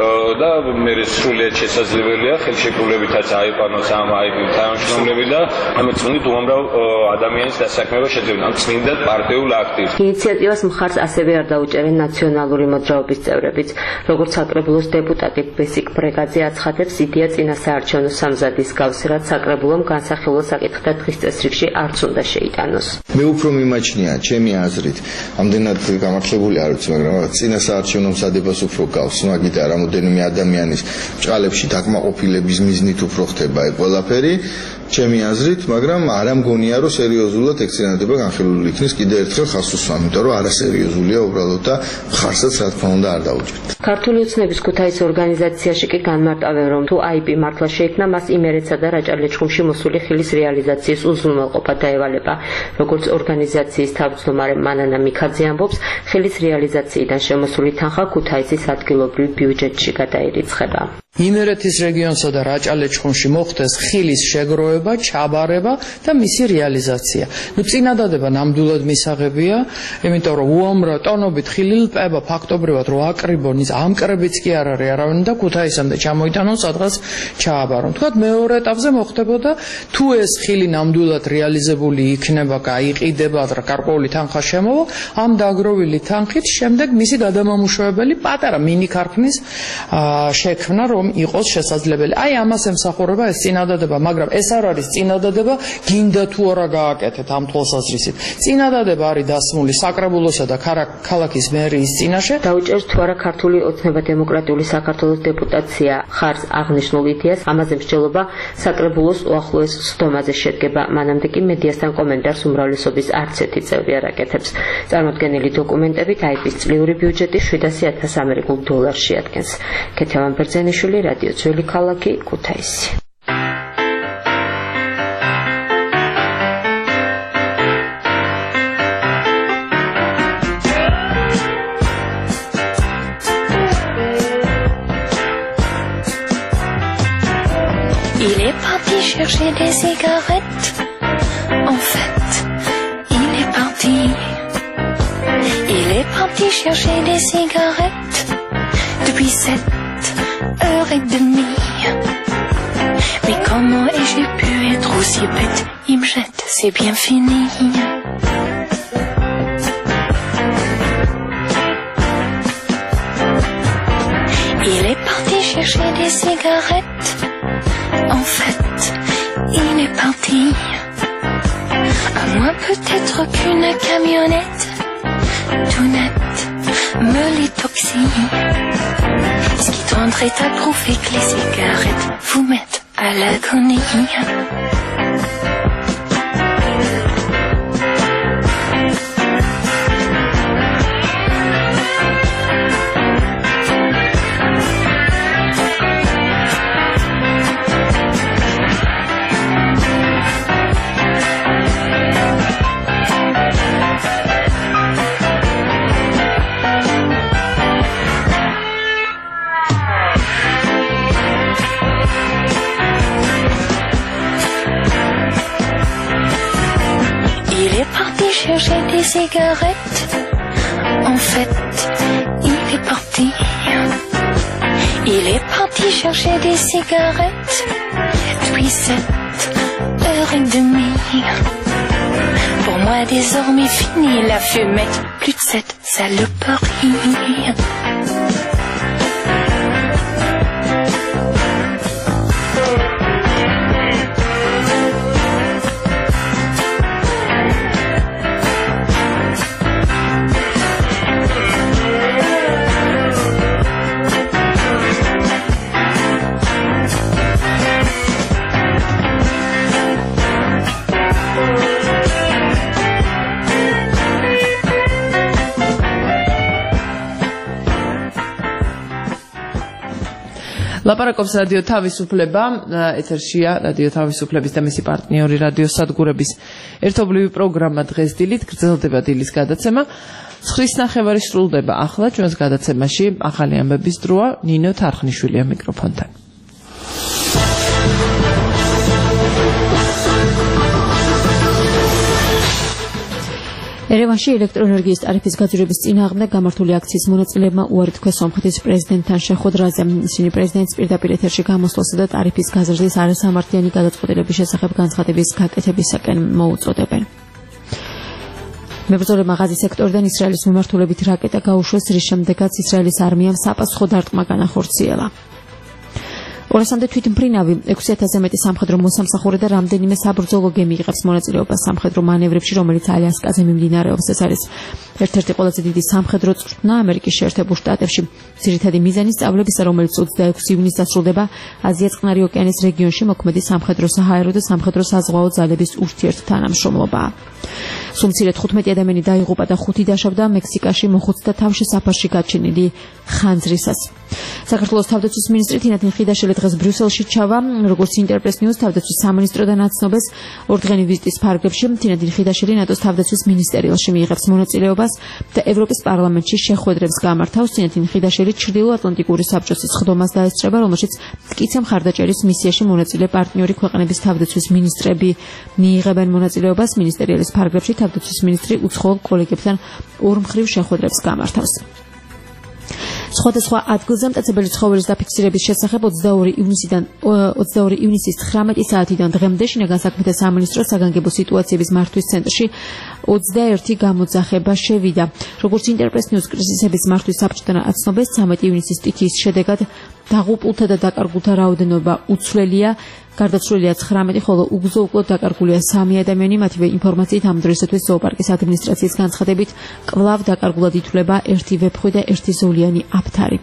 და მე სრულიად შესაძლებელია ხელშეკრულებითაც აიყვანოს ამ აიტის თანამშრომლები და ამ წმინდ უამრავ ადამიანის დასაქმება შეძლებენ ამ წმინდა პარტიულ აქტივს. ინიციატივას მხარს ასევე არ დაუჭერენ ნაციონალური მოძრაობის წევრებიც, როგორც საკრებულოს დეპუტატი ბესიკ ბრეგაძე აცხადებს, იდეა წინა საარჩევნო სამზადის გავს, რაც საკრებულომ განსახილველ საკითხთა დღის წესრიგში არც უნდა შეიტანოს. მე უფრო მიმაჩნია ჩემი აზრით, ამდენად გამართლებული არ ვიცი, მაგრამ წინა საარჩევნო მზადებას უფრო გავს, მაგიტა რამოდენიმე ადამიანის ჭალებში დაკმაყოფილების მიზნით უფრო ხდება ეგ ყველაფერი. ჩემი აზრით, მაგრამ არ ამგონია, რომ სერიოზულად ეგ წინადადება განხილული იქნეს კიდევ ერთხელ ხაზს უსვამ, იმიტომ რომ არასერიოზულია უბრალოდ და ხარსაც რა თქმა უნდა არ დაუჭირთ. ქართული ოცნების ქუთაისის ორგანიზაციაში კი განმარტავენ, რომ თუ აიპი მართლა შეიქმნა, მას იმერეთსა და რაჭა-ლეჩხუმში მოსული ხილის რეალიზაციის უზრუნველყოფა დაევალება. როგორც ორგანიზაციის თავმჯდომარე მანანა მიქაძე ამბობს, ხილის რეალიზაციიდან შემოსული თანხა ქუთაისის ადგილობრივ ბიუჯეტში გადაირიცხება. იმერეთის რეგიონსა და რაჭა-ლეჩხუმში მოხდეს ხილის შეგროვება, ჩაბარება და მისი რეალიზაცია. ნუ წინადადება ნამდვილად მისაღებია, იმიტომ რომ უამრავ ტონობით ხილი ლპება ფაქტობრივად რო აკრიბონ, ის ამკრებიც კი არ არის არავინ და ქუთაისამდე ჩამოიტანონ, სადღაც ჩააბარონ. თქვათ მეორე ეტაპზე მოხდებოდა, თუ ეს ხილი ნამდვილად რეალიზებული იქნება, გაიყიდება და გარკვეული თანხა შემოვა, ამ დაგროვილი თანხით შემდეგ მისი გადამამუშავებელი პატარა მინი ქარხნის შექმნა, რომ იყოს შესაძლებელი. აი ამას ემსახურება ეს წინადადება, მაგრამ ეს არ არის წინადადება, გინდა თუ არა გააკეთეთ ამ თვალსაზრისით. წინადადება არის დასმული საკრებულოსა და ქალაქის მერიის წინაშე. დაუჭერს თუ არა ქართული ოცნება დემოკრატიული საქართველოს დეპუტაცია ხარს აღნიშნულ იდეას, ამაზე მსჯელობა საკრებულოს უახლოეს სხდომაზე შედგება. მანამდე კი მედიასთან კომენტარს უმრავლესობის არც ერთი წევრი არ აკეთებს. წარმოდგენილი დოკუმენტებით აიპის წლიური ბიუჯეტი შვიდასი ათას ამერიკულ დოლარს შეადგენს. ქეთევან ბერძენიშვილი, რადიო ძველი ქალაქი, ქუთაისი. Il est parti chercher des cigarettes. En fait, il est parti. Il est parti chercher des cigarettes depuis sept heures et demie. Mais comment ai-je pu être aussi bête? Il me jette, c'est bien fini. Il est parti chercher des cigarettes. En fait, il est parti. À moins peut-être qu'une camionnette tout net me l'étoxie. Ce qui tendrait à prouver que les cigarettes vous mettent à l'agonie. Chercher des cigarettes. En fait, il est parti. Il est parti chercher des cigarettes depuis sept heures et demie. Pour moi désormais fini la fumette. Plus de cette saloperie. ლაპარაკობს რადიო თავისუფლება, ეთერშია რადიო თავისუფლების და მისი პარტნიორი რადიო სადგურების ერთობლივი პროგრამა დღეს დილით გრძელდება დილის გადაცემა. ცხრის ნახევარი სრულდება ახლა ჩვენს გადაცემაში ახალი ამბების დროა ნინო თარხნიშვილია მიკროფონთან. ერევანში ელექტროენერგიის ტარიფის გაძვირების წინააღმდეგ გამართული აქციის მონაწილეებმა უარი თქვეს სომხეთის პრეზიდენტთან შეხვედრაზე. ისინი პრეზიდენტს პირდაპირ ეთერში გამოსვლასა და ტარიფის გაზრდის არასამართლიანი გადაწყვეტილების შესახებ განცხადების გაკეთებისაკენ მოუწოდებენ. მებრძოლებმა ღაზის სექტორიდან ისრაელის მიმართულებით რაკეტა გაუშვეს, რის შემდეგაც ისრაელის არმიამ საპასუხო დარტყმა განახორციელა. ორასამდე თვითმფრინავი ექვსი ათასზე მეტი სამხედრო მოსამსახურე და რამდენიმე საბრძოლო გემი იღებს მონაწილეობას სამხედრო მანევრებში, რომელიც ალიასკაზე მიმდინარეობს. ეს არის ერთ-ერთი ყველაზე დიდი სამხედრო წვრთნა ამერიკის შეერთებულ შტატებში. ძირითადი მიზანი სწავლებისა, რომელიც ოცდაექვსი ივნისს დასრულდება აზია-წყნარი ოკეანის რეგიონში მოქმედი სამხედრო საჰაერო და სამხედრო საზღვაო ძალების ურთიერთთანამშრომლობაა. სულ მცირედ თხუთმეტი ადამიანი დაიღუპა და ხუთი დაშავდა მექსიკაში მოხუცთა თავში საფარში გაჩენილი ხანძრისას. საქართველოს თავდაცვის მინისტრი თინათინ ხიდაშელი დღეს ბრიუსელში ჩავა, როგორც ინტერპრეს ნიუს თავდაცვის სამინისტროდან აცნობს ორდღენი ვიზიტის ფარგლებში. თინათინ ხიდაშელი ნატოს თავდაცვის მინისტერიალში მიიღებს მონაწილეობას და ევროპის პარლამენტში შეხვედრებს გამართავს. თინათინ ხიდაშელი ჩრდილო-ატლანტიკური საბჭოს სხდომას დაესწრება, რომელშიც მტკიცე მხარდაჭერის მისიაში მონაწილე პარტნიორი ქვეყნების თავდაცვის მინისტრები მიიღებენ მონაწილეობას. მინისტერიალის ფარგლებში თავდაცვის მინისტრი უცხოელ კოლეგებთან ორმხრივ შეხვედრებს გამართავს. სხვადასხვა ადგილზე მტაცებელი ცხოველის დაფიქსირების შესახებ ოცდაორი ივნისიდან ოცდაორი ივნისის ცხრამეტი საათიდან დღემდე შინაგან საქმეთა სამინისტროს საგანგებო სიტუაციების მართვის ცენტრში ოცდაერთი გამოძახება შევიდა. როგორც ინტერპრეს ნიუს კრიზისების მართვის საბჭოდან აცნობეს, ცამეტი ივნისის სტიქიის შედეგად დაღუპულთა და დაკარგულთა რაოდენობა უცვლელია. გარდაცვლილია ცხრამეტი, ხოლო უგზო-უკლოდ დაკარგულია სამი ადამიანი. მათივე ინფორმაციით ამ დროისათვის ზოოპარკის ადმინისტრაციის განცხადებით კვლავ დაკარგულად ითვლება ერთი ვეფხვი და ერთი ზოლიანი აფთარი.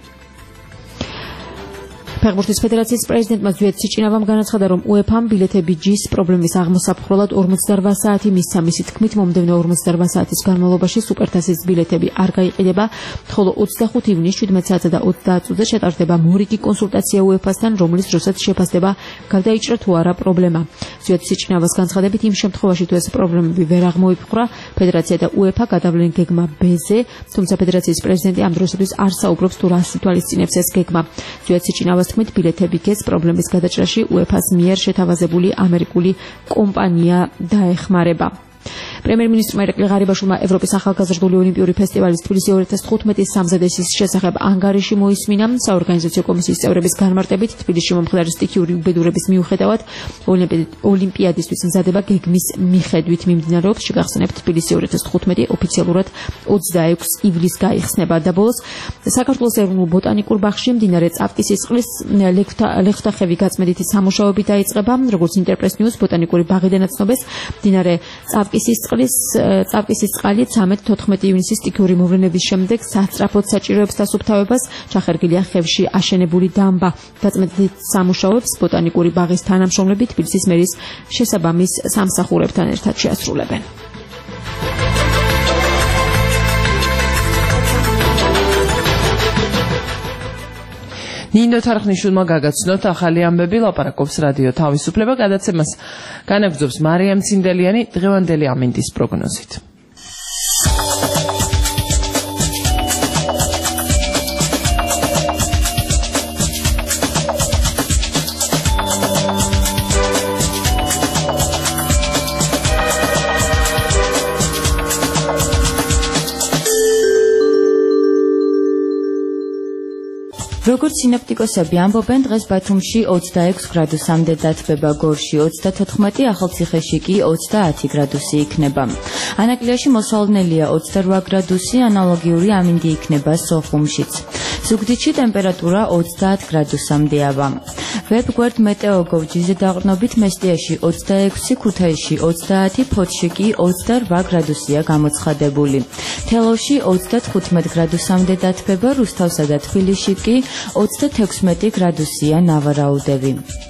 ფეხბურთის ფედერაციის პრეზიდენტმა ზვიად სიჭინავამ განაცხადა, რომ უეფამ ბილეთები ჯის პრობლემის აღმოსაფხვრელად ორმოცდარბა საათი მისცა. მისი თქმით, მომდევნო ორმოცდარბა საათის განმავლობაში სუპერთასის ბილეთები არ გაიყიდება, ხოლო ოცდახუთი ივნისს შვიდმეტ საათსა და ოცდაათ წუთზე შეტარდება მორიგი კონსულტაცია უეფასთან, რომლის დროსაც შეფასდება გარდაიჭრა თუ არა პრობლემა. ზვიად სიჭინავას განცხადებით, იმ შემთხვევაში თუ ეს პრობლემები ვერ აღმოიფხვრა, ფედერაცია და უეფა გადავლენ გეგმა ბ-ზე, თუმცა ფედერაციის პრეზიდენტი ამ დროისათვის არ საუბრობს თუ რას ითვალისწინებს ეს გეგმა. ზვიად სიჭინავას თქმით, ბილეთები გეს პრობლემის გადაჭრაში უეფას მიერ შეთავაზებული ამერიკული კომპანია დაეხმარება. პრემიერ-მინისტრმა ირაკლი ღარიბაშვილმა ევროპის ახალგაზრდული ოლიმპიური ფესტივალის თბილისი ორი ათას თხუთმეტის სამზადისის შესახებ ანგარიში მოისმინა. საორგანიზაციო კომისიის წევრების განმარტებით, თბილისში მომხდარი სტიქიური უბედურების მიუხედავად ოლიმპიადისთვის მზადება გეგმის მიხედვით მიმდინარეობს. შეგახსენებთ, თბილისი ორი ათას თხუთმეტი ოფიციალურად ოცდაექვსი ივლისს გაიხსნება და ბოლოს საქართველოს ეროვნულ ბოტანიკურ ბაღში მდინარე წავკისისწყლის ლეხვთახევი გაწმენდითი სამუშაოები დაიწყება. როგორც ინტერპრეს ნიუს ბოტანიკური ბაღიდან აცნობს, მდინარე წავკისისწყლის წავკისისწყალი ცამეტ თოთხმეტი ივნისის სტიქიური მოვლენების შემდეგ სასწრაფოდ საჭიროებს დასუფთავებას. ჩახერგილია ხევში აშენებული დამბა. გაწმენდით სამუშაოებს ბოტანიკური ბაღის თანამშრომლები თბილისის მერის შესაბამის სამსახურებთან ერთად შეასრულებენ. ნინო თარხნიშვილმა გაგაცნოთ ახალი ამბები, ლაპარაკობს რადიო თავისუფლება. გადაცემას განაგრძობს მარიამ ცინდელიანი დღევანდელი ამინდის პროგნოზით. როგორც სინოპტიკოსები ამბობენ, დღეს ბათუმში ოცდაექვსი გრადუსამდე დათბება, გორში ოცდათოთხმეტი, ახალციხეში კი ოცდაათი გრადუსი იქნება. ანაკლიაში მოსალოდნელია ოცდარვა გრადუსი, ანალოგიური ამინდი იქნება სოხუმშიც. ზუგდიდში ტემპერატურა ოცდაათ გრადუსამდეა. ვებგვერდ მეტეოგოვ.ჯი-ზე დაყრდნობით მესტიაში ოცდაექვსი, ქუთაისში ოცდაათი, ფოთში კი ოცდარვა გრადუსია გამოცხადებული. თელავში ოცდათხუთმეტი გრადუსამდე დათბება, რუსთავსა და თბილისში კი ოცდათექვსმეტი გრადუსია ნავარაუდები.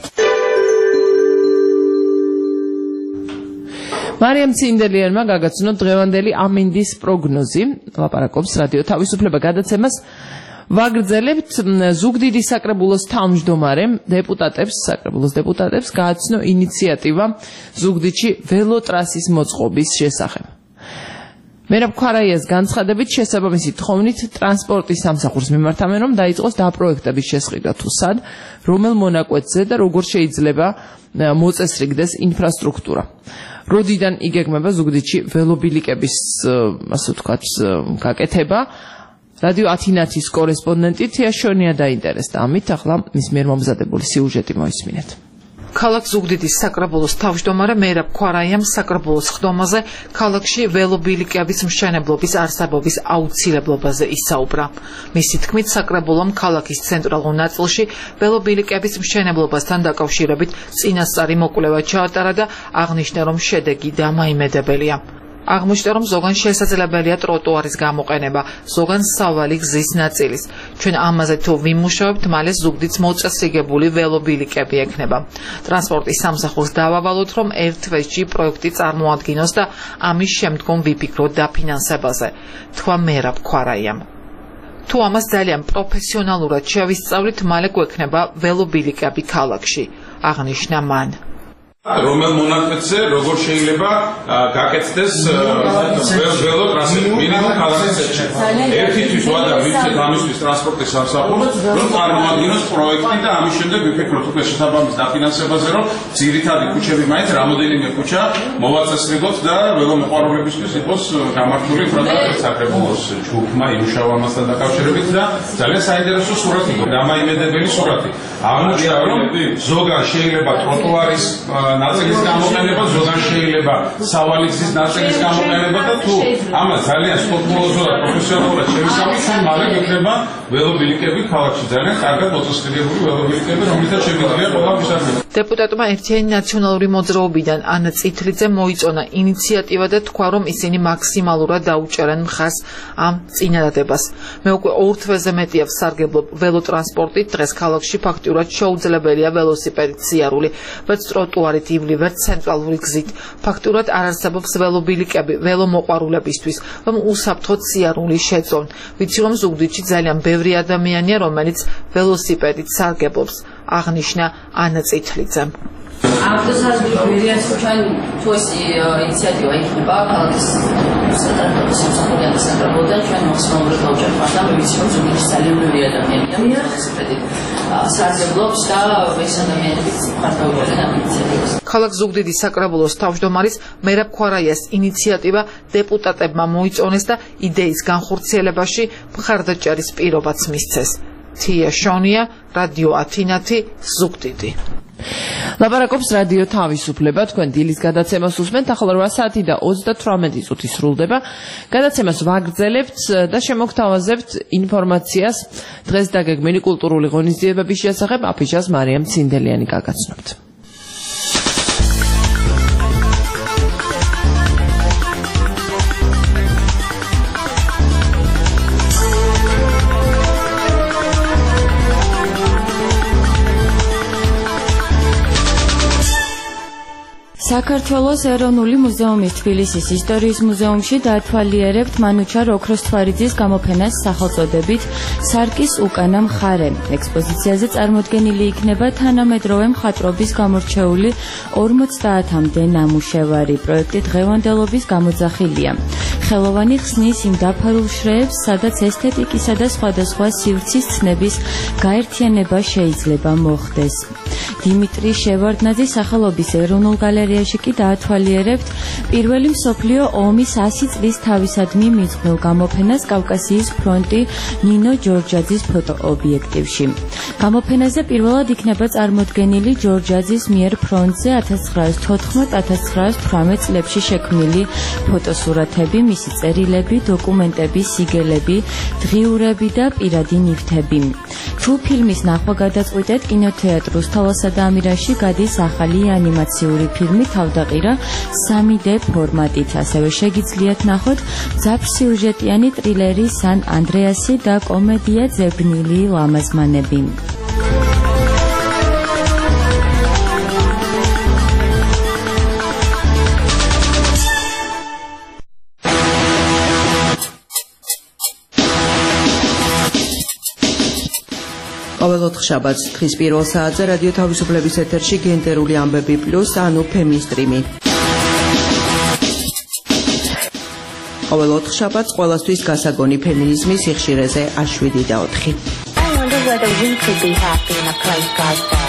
მარიამ ცინდელიანმა გაგაცნოთ დღევანდელი ამინდის პროგნოზი. ლაპარაკობს რადიო თავისუფლება. გადაცემას ვაგრძელებთ ზუგდიდის საკრებულოს თავმჯდომარემ დეპუტატებს, საკრებულოს დეპუტატებს გააცნო ინიციატივა ზუგდიდში ველოტრასის მოწყობის შესახებ. მერაბ ქვარაიას განცხადებით შესაბამისი თხოვნით ტრანსპორტის სამსახურს მიმართავენ, რომ დაიწყოს დაპროექტების შესყიდვა თუ სად, რომელ მონაკვეთზე და როგორ შეიძლება მოწესრიგდეს ინფრასტრუქტურა. როდიდან იგეგმება ზუგდიდში ველობილიკების, ასე ვთქვათ, გაკეთება. რადიო ათინათის კორესპონდენტი თია შონია დაინტერესდა ამით, ახლა მის მიერ მომზადებული სიუჟეტი მოისმინეთ. ქალაქ ზუგდიდის საკრებულოს თავმჯდომარე მერაბ ქვარაიამ საკრებულოს ხდომაზე ქალაქში ველობილიკების მშენებლობის არსებობის აუცილებლობაზე ისაუბრა. მისი თქმით, საკრებულომ ქალაქის ცენტრალურ ნაწილში ველობილიკების მშენებლობასთან დაკავშირებით წინასწარი მოკვლევა ჩაატარა და აღნიშნა, რომ შედეგი დამაიმედებელია. აღმოჩნდა, რომ ზოგან შესაძლებელია ტროტუარის გამოყენება, ზოგან სავალი გზის ნაწილის. ჩვენ ამაზე თუ ვიმუშავებთ, მალე ზუგდიდს მოწესრიგებული ველობილიკები ექნება. ტრანსპორტის სამსახურს დავავალოთ, რომ ერთ თვეში პროექტი წარმოადგინოს და ამის შემდგომ ვიფიქროთ დაფინანსებაზე, თქვა მერაბ ქვარაიამ. თუ ამას ძალიან პროფესიონალურად შევისწავლით, მალე გვექნება ველობილიკები ქალაქში, აღნიშნა მან. რომელ მონაკვეთზე როგორ შეიძლება გაკეთდეს ველოტრასები მინიმუმ ქალაქის ცენტრში. ერთისთვის ვადარ ვიცით ამისთვის ტრანსპორტის სამსახურს, რომ წარმოადგინოს პროექტი და ამის შემდეგ ვიფიქროთ უკვე შესაბამის დაფინანსებაზე, რომ ძირითადი ქუჩები მაინც რამოდენიმე ქუჩა მოვაწესრიგოთ და ველომოყვარულებისთვის იყოს გამართული პროექტი საკრებულოს ჯგუფმა იმუშავა ამასთან დაკავშირებით და ძალიან საინტერესო სურათი, დამაიმედებელი სურათი. აღმოჩნდა, რომ ზოგან შეიძლება ტროტუარის ნაწილის გამოყენება, ზოგან შეიძლება სავალი გზის ნაწილის გამოყენება და თუ ამას ძალიან სკრუპულოზურად პროფესიონალურად შევისწავლით, ჩვენ მალე გვექნება ველობილიკები ქალაქში, ძალიან კარგად მოწესრიგებული ველობილიკები, რომლითაც შეგვიძლია ყველა მისაღები. დეპუტატმა ერთიანი ნაციონალური მოძრაობიდან ანა წითლიძე მოიწონა ინიციატივა და თქვა, რომ ისინი მაქსიმალურად დაუჭერენ მხარს ამ წინადადებას. მე უკვე ორ თვეზე მეტია ვსარგებლობ ველოტრანსპორტით, დღეს ქალაქში ფაქტიურად შეუძლებელია ველოსიპედით სიარული, ვერც ტროტუარით ივლი, ვერც ცენტრალური გზით. ფაქტიურად არ არსებობს ველობილიკები ველომოყვარულებისთვის, რომ უსაფრთხოდ სიარული შეწონ. ვიცი, რომ ზუგდიდში ძალიან ბევრი ადამიანია, რომელიც ველოსიპედით სარგებლობს, აღნიშნა ანა წითლიძემ. ავტოსაზღვრის ვერიაცი ჩვენ თუ ეს ინიციატივა იქნება ქალაქის სამსახურიდან და საკრებულოდან ჩვენ მაქსიმალურად დავუჭერთ ხარს და მე ვიცი, რომ ზუგდიდში ძალიან ბევრი ადამიანია ველოსიპედით სარგებლობს და ეს ადამიანებიც ხარს დავუჭერენ ამ ინიციატივას. ქალაქ ზუგდიდის საკრებულოს თავმჯდომარის მერაბ ქვარაიას ინიციატივა დეპუტატებმა მოიწონეს და იდეის განხორციელებაში მხარდაჭერის პირობაც მისცეს. თია შონია, რადიო ათინათი, ზუგდიდი. ლაპარაკობს რადიო თავისუფლება, თქვენ დილის გადაცემას უსმენთ, ახლა რვა საათი და ოცდათვრამეტი წუთი სრულდება. გადაცემას ვაგრძელებთ და შემოგთავაზებთ ინფორმაციას დღეს დაგეგმილი კულტურული ღონისძიებების შესახებ. აფიჩას მარიამ ცინდელიანი გაგაცნობთ. საქართველოს ეროვნული მუზეუმის თბილისის ისტორიის მუზეუმში დაათვალიერებთ მანუჩარ ოქროსთვარიძის გამოფენას სახელწოდებით სარკის უკანა მხარე. ექსპოზიციაზე წარმოდგენილი იქნება თანამედროვე მხატვრობის გამორჩეული ორმოცდაათამდე ნამუშევარი. პროექტი დღევანდელობის გამოძახილია. ხელოვანი ხსნის იმ დაფარულ შრეებს, სადაც ესთეტიკისა და სხვადასხვა სივრცის ცნების გაერთიანება შეიძლება მოხდეს. დიმიტრი შევარდნაძის სახელობის ეროვნულ გალერეაში კი დაათვალიერებთ პირველი მსოფლიო ომის ასი წლის თავისადმი მიძღვნილ გამოფენას კავკასიის ფრონტი ნინო ჯორჯაძის ფოტოობიექტივში. გამოფენაზე პირველად იქნება წარმოდგენილი ჯორჯაძის მიერ ფრონტზე ათას ცხრაას თოთხმეტ ათას ცხრაას თვრამეტ წლებში შექმნილი ფოტოსურათები, მისი წერილები, დოკუმენტები, სიგელები, დღიურები და პირადი ნივთები. თუ ფილმის ნახვა გადაწყვიტეთ, კინოთეატრ რუსთაველსა და ამირაში გადის ახალი ანიმაციური ფილმი თავდაყირა სამი დე ფორმატით. ასევე შეგიძლიათ ნახოთ ძაფსიუჟეტიანი ტრილერი სან ანდრეასი და კომედია ძებნილი ლამაზმანები. ყოველ ოთხშაბათს თხის პირველ საათზე რადიო თავისუფლების ეთერში გენდერული ამბები პლუს, ანუ ფემინსტრიმი. ყოველ ოთხშაბათს ყველასთვის გასაგონი ფემინიზმის სიხშირეზე შვიდი და ოთხი. I wonder whether we could be happy in a place like that.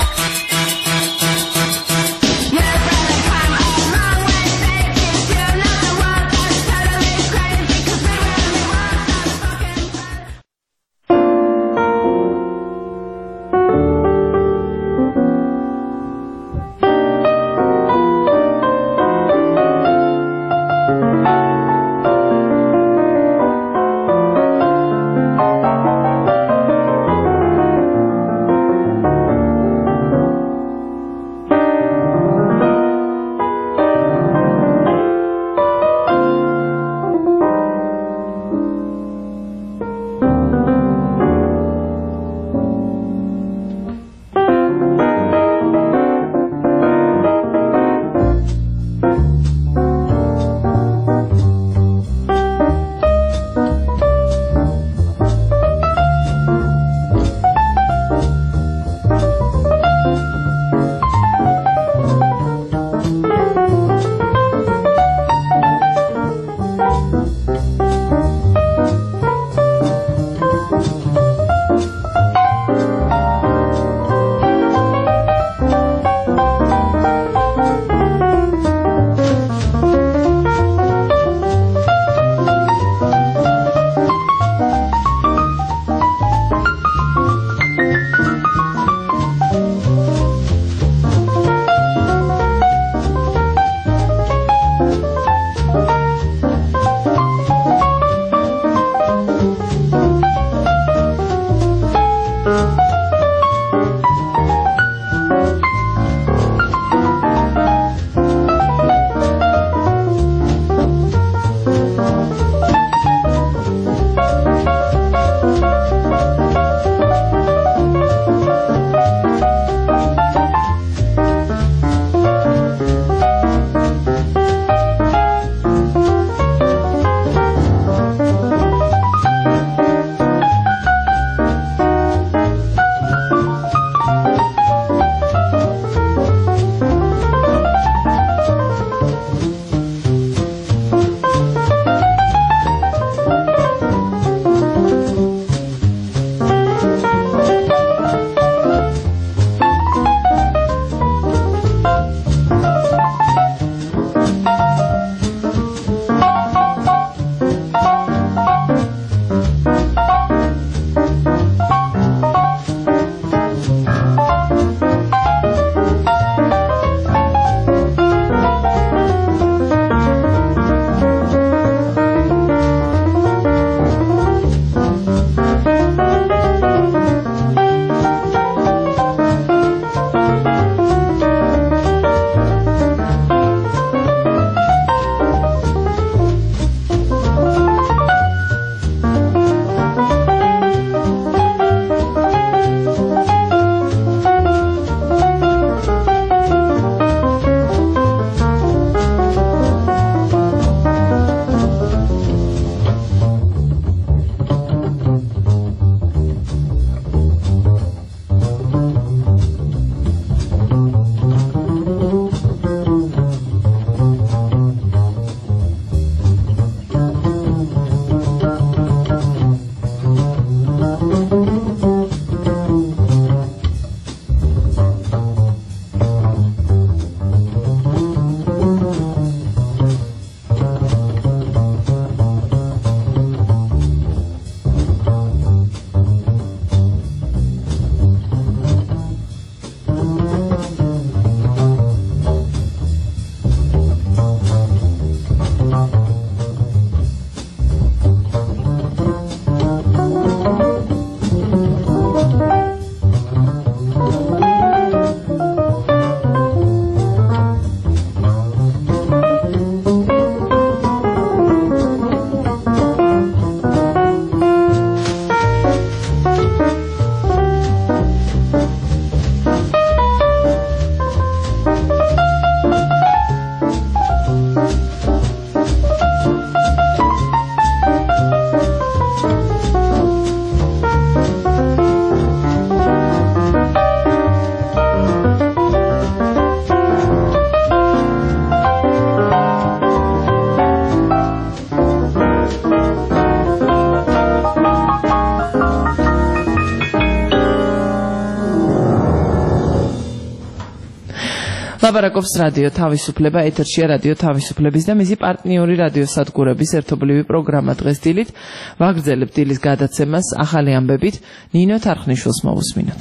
ლაბარაკობს რადიო თავისუფლება, ეთერშია რადიო თავისუფლების და მისი პარტნიორი რადიოსადგურების ერთობლივი პროგრამა დღეს დილით. ვაგრძელებთ დილის გადაცემას ახალი ამბებით. ნინო თარხნიშვილს მოვუსმინოთ.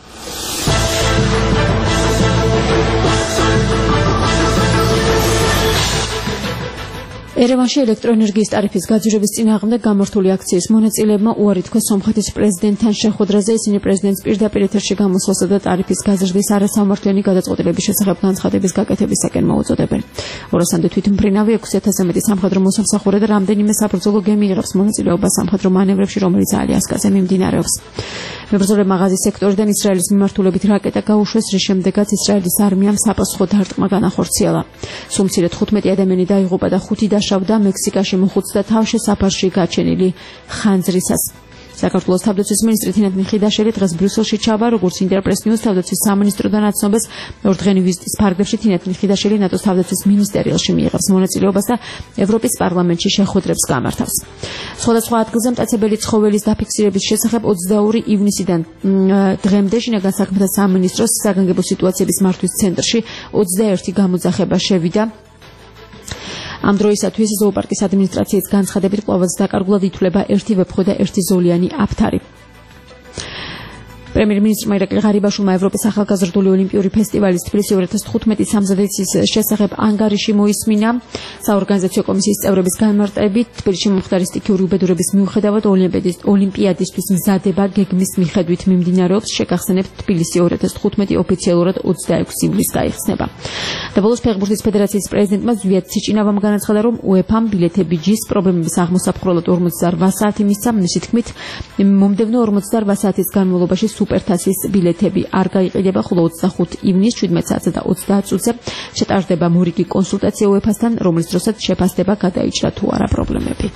ერევანში ელექტროენერგიის ტარიფის გაძვირების წინააღმდეგ გამართული აქციის მონაწილეებმა უარი თქვეს სომხეთის პრეზიდენტთან შეხვედრაზე. ისინი პრეზიდენტს პირდაპირ ეთერში გამოსვლასა და ტარიფის გაზრდის არასამართლიანი გადაწყვეტილების შესახებ განცხადების გაკეთებისაკენ მოუწოდებენ. ორასამდე თვითმფრინავი ექვსი ათასზე მეტი სამხედრო მოსამსახურე და რამდენიმე საბრძოლო გემი იღებს მონაწილეობას სამხედრო მანევრებში, რომელიც ალიასკაზე მიმდინარეობს. მებრძოლებმა ღაზის სექტორიდან ისრაელის მიმართულებით რაკეტა გაუშვეს, რის შემდეგაც ისრაელის არმიამ საპასუხო დარტყმა განახორციელა. სულ მცირედ თხუთმეტი ადამიანი დაიღუპა და ხუთი დაშავდა მექსიკაში მოხუცდა თავში საფარში გაჩენილი ხანძრისას. საქართველოს თავდაცვის მინისტრი თინათინ ხიდაშელი დღეს ბრიუსელში ჩავა, როგორც ინტერპრეს ნიუს თავდაცვის სამინისტროდან აცნობას ორდღენი ვიზიტის ფარგლებში თინათინ ხიდაშელი ნატოს თავდაცვის მინისტერიალში მიიღებს მონაწილეობას და ევროპის პარლამენტში შეხვედრებს გამართავს. სხვადასხვა ადგილზე მტაცებელი ცხოველის დაფიქსირების შესახებ ოცდაორი ივნისიდან დღემდე შინაგან საქმეთა სამინისტროს საგანგებო სიტუაციების მართვის ცენტრში ოცდაერთი გამოძახება შევიდა. ამ დროისათვის ზოოპარკის ადმინისტრაციის განცხადებით კვლავაც დაკარგულად ითვლება ერთი ვეფხვი და ერთი ზოლიანი აფთარი. პრემიერ-მინისტრმა ირაკლი ღარიბაშვილმა ევროპის ახალგაზრდული ოლიმპიური ფესტივალის თბილისი ორი ათას თხუთმეტი სამზადისის შესახებ ანგარიში მოისმინა. საორგანიზაციო კომისიის წევრების განმარტებით თბილისში მომხდარი სტიქიური უბედურების მიუხედავად ოლიმპიადისთვის მზადება გეგმის მიხედვით მიმდინარეობს. შეგახსენებთ, თბილისი ორი ათას თხუთმეტი ოფიციალურად ოცდაექვსი ივლისს გაიხსნება. და ბოლოს ფეხბურთის ფედერაციის პრეზიდენტმა ზვიად ციჭინავამ განაცხადა, რომ უეფამ ბილეთები ჯის პრობლემების აღმოსაფხვრელად ორმოცდაორი საათი მისცა. მისი თქმით, მომდევნო ორმოცდაორი საათის განმავლობაში სუპერთასის ბილეთები არ გაიყიდება, ხოლო ოცდახუთი ივნისს შვიდმეტ საათსა და ოცდაათ წუთზე ჩატარდება მორიგი კონსულტაცია უეფასთან, რომლის დროსაც შეფასდება გადაიჭრა თუ არა პრობლემები.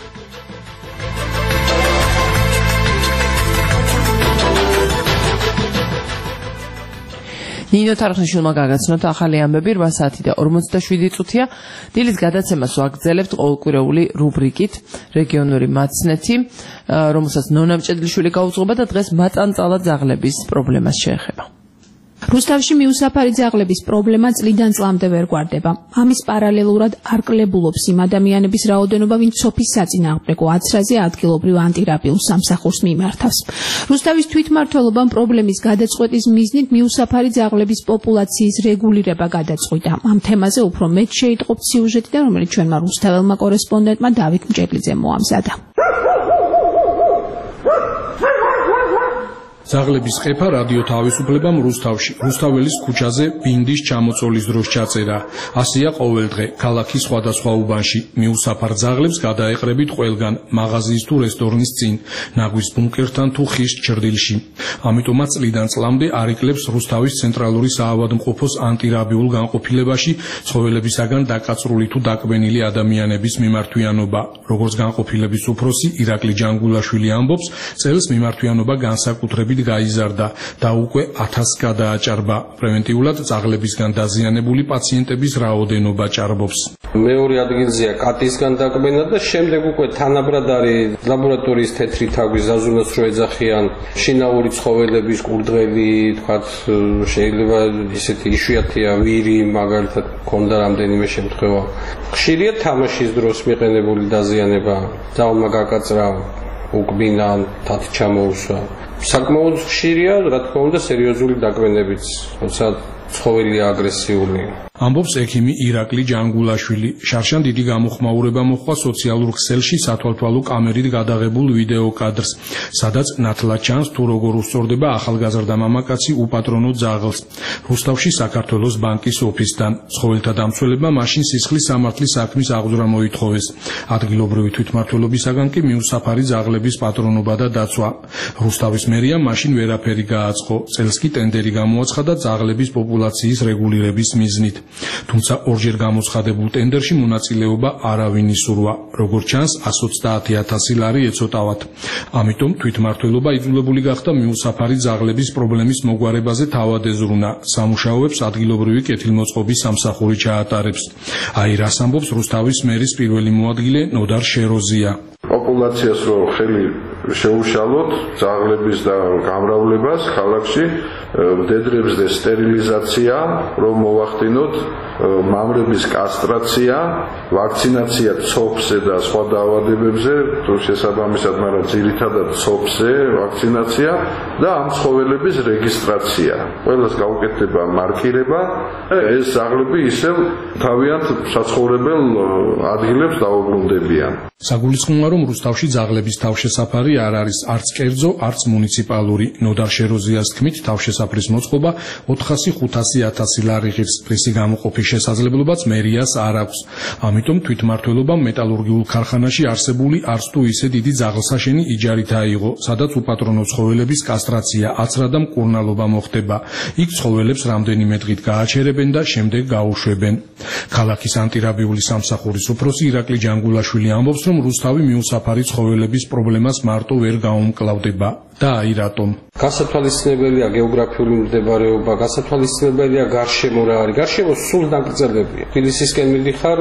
ნინო თარხნიშვილმა გაგაცნოთ ახალი ამბები. რვა საათი და ორმოცდაშვიდი წუთია. დილის გადაცემას ვაგრძელებთ ყოველკვირეული რუბრიკით რეგიონული მაცნეთი, რომელსაც ნონა მჭედლიშვილი გაუძღობა და დღეს მაწანწალა ძაღლების პრობლემას შეეხება. რუსთავში მიუსაფარი ძაღლების პრობლემა წლიდან წლამდე ვერ გვარდება. ამის პარალელურად არკლებულობს იმ ადამიანების რაოდენობა, ვინც სოფის საწინააღმდეგო აცრაზე ადგილობრივ ანტირაბიულ სამსახურს მიმართავს. რუსთავის თვითმმართველობამ პრობლემის გადაწყვეტის მიზნით მიუსაფარი ძაღლების პოპულაციის რეგულირება გადაწყვიტა. ამ თემაზე უფრო მეტ შეიტყობთ სიუჟეტიდან, რომელიც ჩვენმა რუსთაველმა კორესპონდენტმა დავით მჭედლიძემ მოამზადა. ძაღლების ყეფა რადიო თავისუფლებამ რუსთავში, რუსთაველის ქუჩაზე ბინდის ჩამოწოლის დროს ჩაწერა. ასეა ყოველდღე ქალაქის სხვადასხვა უბანში. მიუსაფარ ძაღლებს გადაეყრებით ყველგან, მაღაზიის თუ რესტორნის წინ, ნაგვის ბუნკერთან თუ ხის ჩრდილში. ამიტომაც წლიდან წლამდე არ იკლებს რუსთავის ცენტრალური საავადმყოფოს ანტირაბიულ განყოფილებაში ცხოველებისაგან დაკაწრული თუ დაკბენილი ადამიანების მიმართვიანობა. როგორც განყოფილების უფროსი ირაკლი ჯანგულაშვილი ამბობს, წელს მიმართვიანობა განსაკუთრებით გაიზარდა და უკვე ათასს გადააჭარბა. პრევენტიულად ძაღლებისგან დაზიანებული პაციენტების რაოდენობა ჭარბობს. მეორე ადგილზეა კატისგან დაკბენა და შემდეგ უკვე თანაბრად არის ლაბორატორიის თეთრი თაგვის ზაზუნას რო ეძახიან, შინაური ცხოველების კურდღელი, თქვათ შეიძლება ისეთი იშვიათია ვირი, მაგალითად ქონდა რამდენიმე შემთხვევა. ხშირია თამაშის დროს მიყენებული დაზიანება, ძაღლმა გაკაწრა, უკბინა, თათი ჩამოუსვა. საკმაოდ ხშირია, რა თქმა უნდა, სერიოზული დაკვენებიც, როცა ცხოველია აგრესიული. ამბობს ექიმი ირაკლი ჯანგულაშვილი. შარშან დიდი გამოხმაურება მოჰყვა სოციალურ ქსელში სათვალთვალო კამერით გადაღებულ ვიდეო კადრს, სადაც ნათლად ჩანს თუ როგორ უსწორდება ახალგაზრდა მამაკაცი უპატრონო ძაღლს. რუსთავში საქართველოს ბანკის ოფისთან ცხოველთა დამცველებმა მაშინ სისხლის სამართლის საქმის აღძვრა მოითხოვეს. ადგილობრივი თვითმმართველობისაგან კი მიუსაფარი ძაღლების პატრონობა და დაცვა. რუსთავის მერიამ მაშინ ვერაფერი გააწყო. წელს კი ტენდერი გამოაცხადა ძაღლების პოპულაციის რეგულირების მიზნით. თუმცა ორჯერ გამოცხადებულ ტენდერში მონაწილეობა არავინ ისურვა. როგორც ჩანს, εκατს ოცდაათი ათასი ლარი ეცოტავათ. ამიტომ თვითმმართველობა იძულებული გახდა მიუსაფარი ძაღლების პრობლემის მოგვარებაზე თავად ეზრუნა. სამუშაოებს ადგილობრივი კეთილმოწყობის სამსახური ჩაატარებს. აი რას ამბობს რუსთავის მერის პირველი მოადგილე ნოდარ შეროზია. პოპულაციას რო ხელი შეუშალოთ ძაღლების და გამრავლებას ქალაქში, მდედრებზე სტერილიზაცია, რომ მოვახდინოთ მამრების კასტრაცია, ვაქცინაცია ცოფზე და სხვა დაავადებებზე, თუ შესაბამისად, მაგრამ ძირითადად ცოფზე ვაქცინაცია და ამ ცხოველების რეგისტრაცია. ყველას გაუკეთდება მარკირება, ეს ძაღლები ისევ თავიანთ საცხოვრებელ ადგილებს დაუბრუნდებიან. საგულისხმოა, რომ რუსთავში ძაღლების თავშესაფარი არ არის არც კერძო, არც მუნიციპალური. ნოდარ შეროზიას თქმით, თავშესაფრის მოწყობა ოთხასი ხუთასი ათასი ლარი ღირს, რისი გამოყოფის შესაძლებლობაც მერიას არ აქვს. ამიტომ თვითმმართველობამ მეტალურგიულ ქარხანაში არსებული არც თუ ისე დიდი ძაღლსაშენი იჯარით აიღო, სადაც უპატრონო ცხოველების კასტრაცია, აცრა და მკურნალობა მოხდება. იქ ცხოველებს რამდენიმე დღით გააჩერებენ და შემდეგ გაუშვებენ. ქალაქის ანტირაბიული სამსახურის უფროსი ირაკლი ჯანგულაშვილი ამბობს, რომ რუსთავი მიუსაფარი ცხოველების პრობლემას მარტო ვერ გაუმკლავდება. და აი რატომ? გასათვალისწინებელია გეოგრაფიული მდებარეობა, გასათვალისწინებელია გარშემო რა არის. გარშემო სულ ნაკრძალებია. თბილისისკენ მიდიხარ,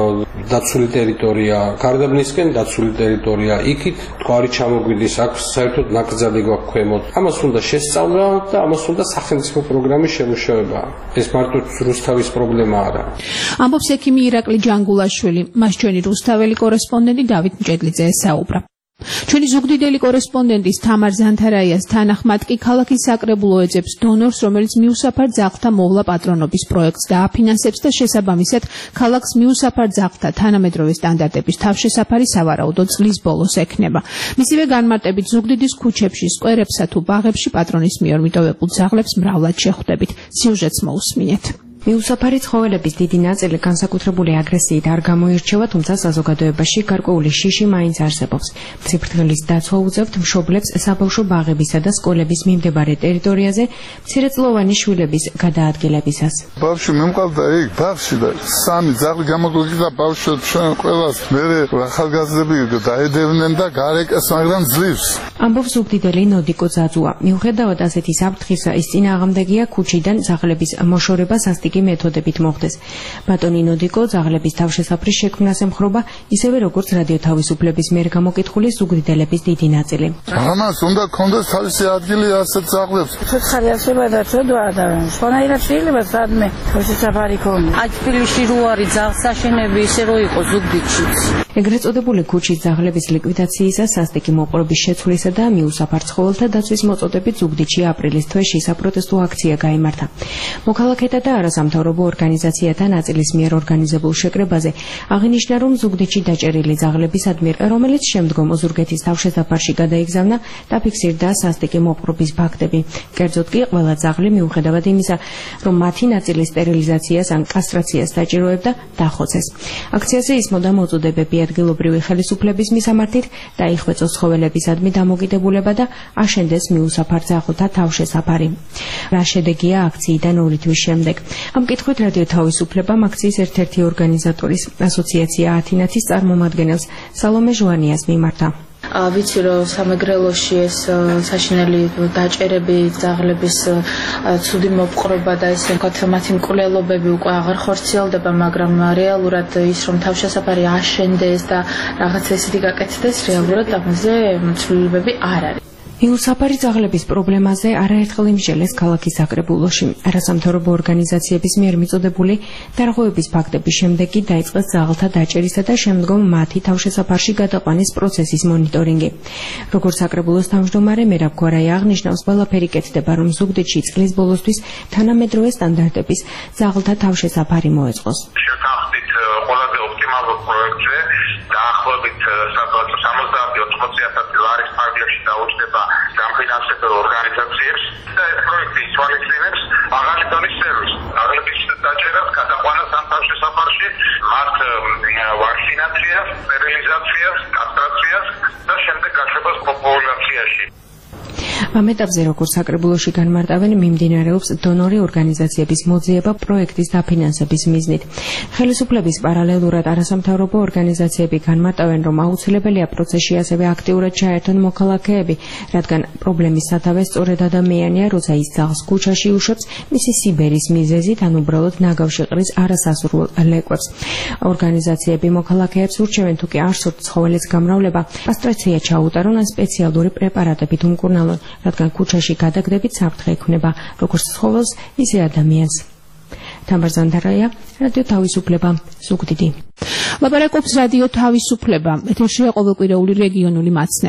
დაცული ტერიტორია, გარდაბნისკენ დაცული ტერიტორია, იქით თქვარი ჩამოგვიდის, აქ საერთოდ ნაკრძალი გვაქვს ქვემოთ. ამას უნდა შესწავლა და ამას უნდა სახელმწიფო პროგრამის შემუშავება. ეს მარტო რუსთავის პრობლემა არა. ამბობს ექიმი ირაკლი ჯანგულაშვილი, მას ჩვენი რუსთაველი კორესპონდენტი დავით მჭედლიძე ესაუბრა. ჩვენი ზუგდიდელი კორესპონდენტის თამარ ზანთარაიას თანახმად კი ქალაქის საკრებულო ეძებს დონორს, რომელიც მიუსაფარ ძაღლთა მოვლა პატრონობის პროექტს დააფინანსებს და შესაბამისად ქალაქს მიუსაფარ ძაღლთა თანამედროვე სტანდარტების თავშესაფარი სავარაუდოდ წლის ბოლოს ექნება. მისივე განმარტებით ზუგდიდის ქუჩებში, სკვერებსა თუ ბაღებში პატრონის მიერ მიტოვებულ ძაღლებს მრავლად შეხვდებით. სიუჟეტს მოусმინეთ. მიუსაფარი ცხოველების დიდი ნაწილი განსაკუთრებული აგრესიით არ გამოირჩევა, თუმცა საზოგადოებაში გარკვეული შიში მაინც არსებობს. ციფრთმელის დაცვა უწევთ მშობლებს საბავშვო ბაღებისა და სკოლების მიმდებარე ტერიტორიაზე მცირეწლოვანი შვილების გადაადგილებისას. ბავშვი მომყავდა იქ ბაღში და სამი ძაღლი გამოგვიგდა ბავშვებს ჩვენ ყველას მერე ახალგაზრდები დაედევნენ და გარეკეს, მაგრამ ძლივს. ამბობს ზუგდიდელი ნოდიკო ძაძუა. მიუხედავად ასეთი საფრთხისა, ის წინააღმდეგია ქუჩიდან ძაღლების მოშორება სასტიკი მეთოდებით მოხდეს. ბატონი ნოდიკო ძაღლების თავშესაფრის შექმნას ემხრობა, ისევე როგორც რადიო თავისუფლების მიერ გამოკითხული ზუგდიდელების დიდი ნაწილი. ამას უნდა კონდეს თავისი ადგილი ასეთ ძაღლებს. ხარი ასება და ცოდვა და სხვანაირად შეიძლება სადმე თავშესაფარი ქონდეს. აი თბილისში რო არის ძაღლსაშენები ისე რო იყო ზუგდიდშიც. ეგრეთ წოდებული ქუჩის ძაღლების ლიკვიდაციისას სასტიკი მოპყრობის შეცვლისა და მიუსაფარ ცხოველთა დაცვის მოწოდებით ზუგდიდში აპრილის თვეში საპროტესტო აქცია გაიმართა. მოქალაქეთა და არასამთავრობო ორგანიზაციათა ნაწილის მიერ ორგანიზებულ შეკრებაზე აღინიშნა, რომ ზუგდიდში დაჭერილი ძაღლების ადმირ, რომელიც შემდგომ ოზურგეთის თავშესაფარში გადაიგზავნა, დაფიქსირდა სასტიკი მოპყრობის ფაქტები. კერძოდ კი ყველა ძაღლი მიუხედავად იმისა, რომ მათი ნაწილი სტერილიზაციას ან კასტრაციას დაჭიროებდა, დახოცეს. აქციაზე ისმოდა მოწოდებები ადგილობრივი ხელისუფლების მისამართით, დაიხვეწოს ცხოველებისადმი დამოკიდებულება და აშენდეს მიუსაფარ ძაღლთა თავშესაფარი. რა შედეგია აქციიდან ორი თვის შემდეგ? ამ კითხვით რადიო თავისუფლებამ აქციის ერთ-ერთი ორგანიზატორის ასოციაცია ათინათის წარმომადგენელს სალომე ჟვანიას მიმართა. ვიცი რომ სამეგრელოში ეს საშინელი დაჭერები ძაღლების ცუდი მოპყრობა და ესე ვთქვათ მათი მკვლელობები უკვე აღარ ხორციელდება, მაგრამ რეალურად ის რომ თავშესაფარი აშენდეს და რაღაცა ისეთი გაკეთდეს, რეალურად ამაზე ცვლილებები არ არის. მიუსაფარი ძაღლების პრობლემაზე არაერთხელ იმსჯელეს ქალაქის საკრებულოში. არასამთავრობო ორგანიზაციების მიერ მიწოდებული დარღვევების ფაქტების შემდეგ კი დაიწყეს ძაღლთა დაჭერისა და შემდგომ მათი თავშესაფარში გადაყვანის პროცესის მონიტორინგი. როგორც საკრებულოს თავმჯდომარე მერაბ გვარაია აღნიშნავს, ყველაფერი კეთდება, რომ ზუგდიდში წლის ბოლოსთვის თანამედროვე სტანდარტების ძაღლთა თავშესაფარი მოეწყოს. შევთანხმდით ყველაზე ოპტიმალურ პროექტზე დაახლოებით სამოცდაათი ოთხმოცი ათასი ლარის ფარგლებში დაუჯდება სამფინანსებელ ორგანიზაციებს და ეს პროექტი ითვალისწინებს მაღალი დონის სერვისს. ძაღლების დაჭერას, გადაყვანას ამ თავშესაფარში, მათ ვაქცინაციას, სტერილიზაციას, კასტრაციას და შემდეგ გაშვებას პოპულაციაში. ამ ეტაპზე როგორც საკრებულოში განმარტავენ, მიმდინარეობს დონორი ორგანიზაციების მოძიება პროექტის დაფინანსების მიზნით. ხელისუფლების პარალელურად არასამთავრობო ორგანიზაციები განმარტავენ, რომ აუცილებელია პროცესში ასევე აქტიურად ჩაერთონ მოქალაქეები, რადგან პრობლემის სათავე სწორედ ადამიანია, როცა ის ძაღლს ქუჩაში უშვებს მისი სიბერის მიზეზით, ან უბრალოდ ნაგავში ყრის არასასურველ ლეკვებს. ორგანიზაციები მოქალაქეებს ურჩევენ, თუ კი არსებობს ცხოველის გამრავლება, კასტრაცია ჩაუტარონ ან სპეციალური პრეპარატებით უმკურნალონ, რადგან ქუჩაში გადაგდებით საფრთხე ექმნება როგორც ცხოველს, ისე ადამიანს. თამარ ზანდარაია, რადიო თავისუფლება, ზუგდიდი. ლაპარაკობს რადიო თავისუფლება, ეთერშია ყოველკვირეული რეგიონული მაცნე.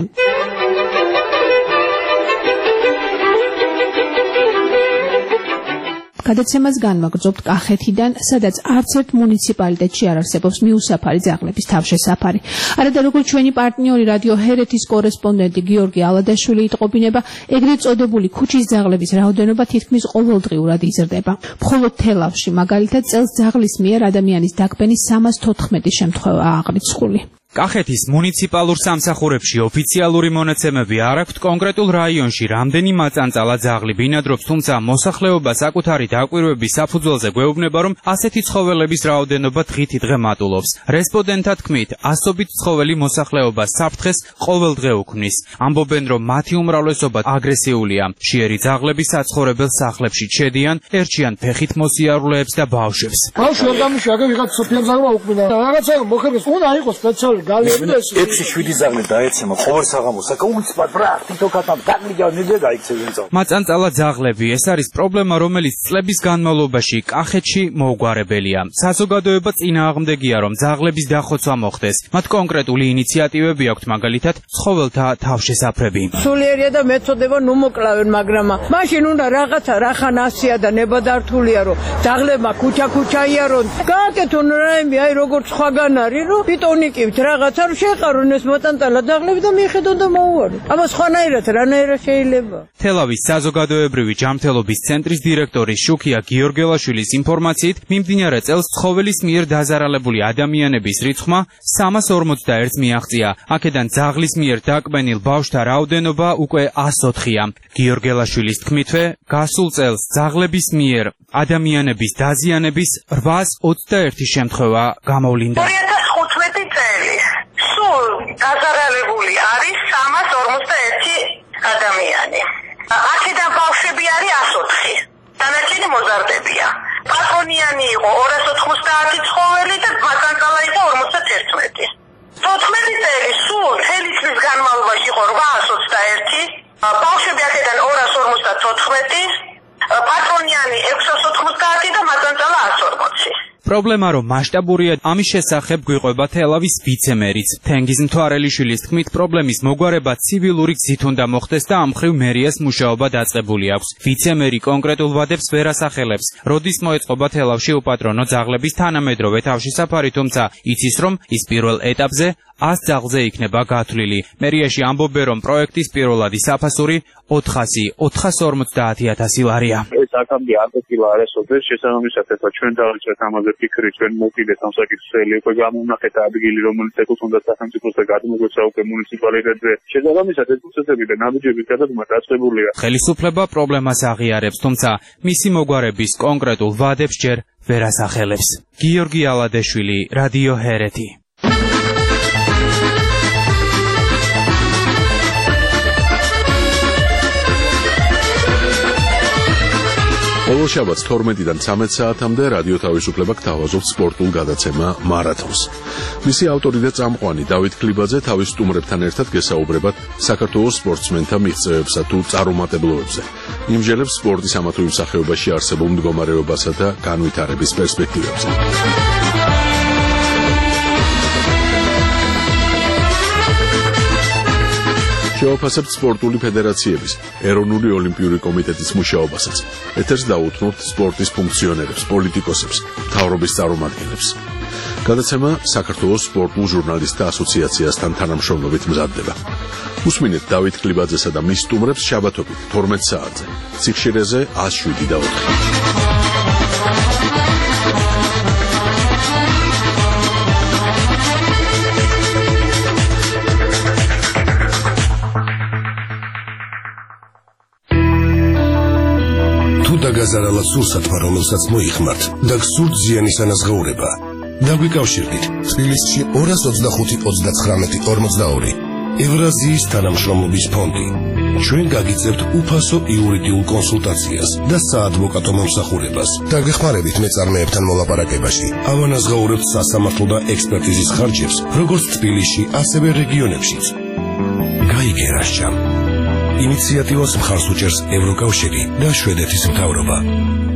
გადაცემას განვაგრძობთ კახეთიდან, სადაც არც ერთ მუნიციპალიტეტში არ არსებობს მიუსაფარი ძაღლების თავშესაფარი. არადა როგორც ჩვენი პარტნიორი რადიო ჰერეთის კორესპონდენტი გიორგი ალადაშვილი იტყობინება, ეგრეთ წოდებული ქუჩის ძაღლების რაოდენობა თითქმის ყოველდღიურად იზრდება. მხოლოდ თელავში, მაგალითად, წელს ძაღლის მიერ ადამიანის დაკბენის სამას თოთხმეტი შემთხვევაა აღრიცხული. კახეთის მუნიციპალურ სამსახურებში ოფიციალური მონაცემები არ აქვთ კონკრეტულ რაიონში რამდენი მაწანწალა ძაღლი ბინადრობს, თუმცა მოსახლეობა საკუთარი დაკვირვების საფუძველზე გვეუბნება, რომ ასეთი ცხოველების რაოდენობა დღითი დღე მატულობს. რესპონდენტთა თქმით, ასობით ცხოველი მოსახლეობას საფრთხეს ყოველდღე უქმნის. ამბობენ, რომ მათი უმრავლესობა აგრესიულია. მშიერი ძაღლები საცხოვრებელ სახლებში ჩედიან, ერჩიან ფეხით მოსიარულეებს და ბავშვებს. ბავშვი არ დამიშვა, აგე ვიღაც სოფიამ ძაღლმა უკმინა. რაღაცა მოხერხეს, უნდა იყოს სპეციალური ექვსი შვიდი ძაღლი დაეცემა ყოველ საღამოს საკუთრად პრაქტიკო კატამ დაგმიგა ნიძე დაიქცევენცო. მაწანწალა ძაღლები ეს არის პრობლემა, რომელიც წლების განმავლობაში კახეთში მოუგვარებელია. საზოგადოება წინააღმდეგია, რომ ძაღლების დახოცვა მოხდეს. მათ კონკრეტული ინიციატივები აქვთ, მაგალითად, ცხოველთა თავშესაფრები. სულიერია და მეწოდება ნუ მოკლავენ, მაგრამ მაშინ უნდა რაღაცა რახან ასია და ნებადართულია, რომ ძაღლებმა ქუჩა-ქუჩა იარონ. გააკეთონ რაიმე, აი როგორც სხვაგან არის, რომ პიტონიკივთ რაღაცა რომ შეყარონ ეს მაწანწალა ძაღლები და მიხედონ და მოუარონ. ამას სხვანაირად რანაირად შეიძლება? თელავის საზოგადოებრივი ჯანმრთელობის ცენტრის დირექტორის შუქია გიორგელაშვილის ინფორმაციით, მიმდინარე წელს ცხოველის მიერ დაზარალებული ადამიანების რიცხვმა სამას ორმოცდაერთს მიაღწია. აქედან ძაღლის მიერ დაკბენილ ბავშვთა რაოდენობა უკვე ას ოთხია. გიორგელაშვილის თქმითვე, გასულ წელს ძაღლების მიერ ადამიანების დაზიანების რვაას ოცდაერთი შემთხვევა გამოვლინდა. სულ დაზარალებული არის სამას ორმოცდაერთი ადამიანი. აქედან ბავშვები არის ას ოთხი. დანარჩენი მოზარდებია. პატრონიანი იყო ორას ოთხმოცდაათი ცხოველი და მაწანწალა იყო ორმოცდაერთი. თოთხმეტი წელი სულ მთელი წლის განმავლობაში იყო რვაას ოცდაერთი. ბავშვები აქედან ორას ორმოცდათოთხმეტი. პატრონიანი ექვსას ოთხმოცდაათი და მაწანწალა ას ორმოცი. პრობლემა რომ მასშტაბურია, ამის შესახებ გვიყვება თელავის ვიცემერიც. თენგიზ მთვარელიშვილის თქმით, პრობლემის მოგვარება ცივილური გზით უნდა მოხდეს და ამ მხრივ მერიას მუშაობა დაწყებული აქვს. ვიცემერი კონკრეტულ ვადებს ვერ ასახელებს. როდის მოეწყობა თელავში უპატრონო ძაღლების თანამედროვე თავშესაფარი, თუმცა იცის, რომ ის პირველ ეტაპზე ას ძაღლზე იქნება გათვლილი. მერიაში ამბობენ, რომ პროექტის პირველადი საფასური ოთხასი ოთხას ორმოცდაათი ათასი ლარია. ეს აქამდე არ ყოფილა არასოდეს, შესაბამისად ჩვენ დავიწყეთ ამაზე ფიქრი, ჩვენ მოვიდეთ ამ საკითხზე, უკვე გამოვნახეთ ადგილი, რომელიც ეკუთვნოდა სახელმწიფოს და გადმოგვეცა უკვე მუნიციპალიტეტზე. შესაბამისად ეს პროცესები და ნაბიჯების გადადგმა დაწყებულია. ხელისუფლება პრობლემას აღიარებს, თუმცა მისი მოგვარების კონკრეტულ ვადებს ჯერ ვერ ასახელებს. გიორგი ალადაშვილი, რადიო ჰერეთი. ყოველ შაბათს თორმეტიდან ცამეტ საათამდე რადიო თავისუფლება გთავაზობს სპორტულ გადაცემა მარათონს. მისი ავტორი და წამყვანი დავით ქლიბაძე თავის სტუმრებთან ერთად გესაუბრებათ საქართველოს სპორტსმენთა მიღწევებსა თუ წარუმატებლობებზე. იმჟელებს სპორტის ამა თუ იმ სახეობაში არსებულ მდგომარეობასა და განვითარების პერსპექტივებზე. შევაფასებთ სპორტული ფედერაციების, ეროვნული ოლიმპიური კომიტეტის მუშაობასაც. ეთერს დაუთმობთ სპორტის ფუნქციონერებს, პოლიტიკოსებს, მთავრობის წარმომადგენლებს. გადაცემა საქართველოს სპორტულ ჟურნალისტთა ასოციაციასთან თანამშრომლობით მზადდება. უსმინეთ დავით ქლიბაძესა და მის სტუმრებს შაბათობით თორმეტ საათზე. ციხშირეზე ას შვიდი და ოთხი. არალად სურსათმა, რომელსაც მოიხმართ და გსურთ ზიანის ანაზღაურება. დაგვიკავშირდით თბილისში ორას ოცდახუთი ოცდაცხრამეტი ორმოცდაორი ევრაზიის თანამშრომლობის ფონდი. ჩვენ გაგიწევთ უფასო იურიდიულ კონსულტაციას და საადვოკატო მომსახურებას. დაგეხმარებით მეწარმეებთან მოლაპარაკებაში. ავანაზღაურებთ სასამართლო და ექსპერტიზის ხარჯებს, როგორც თბილისში, ასევე რეგიონებშიც. გაიგერაშჩამ. ინიციატივას მხარს უჭერს ევროკავშირი და შვედეთის მთავრობა.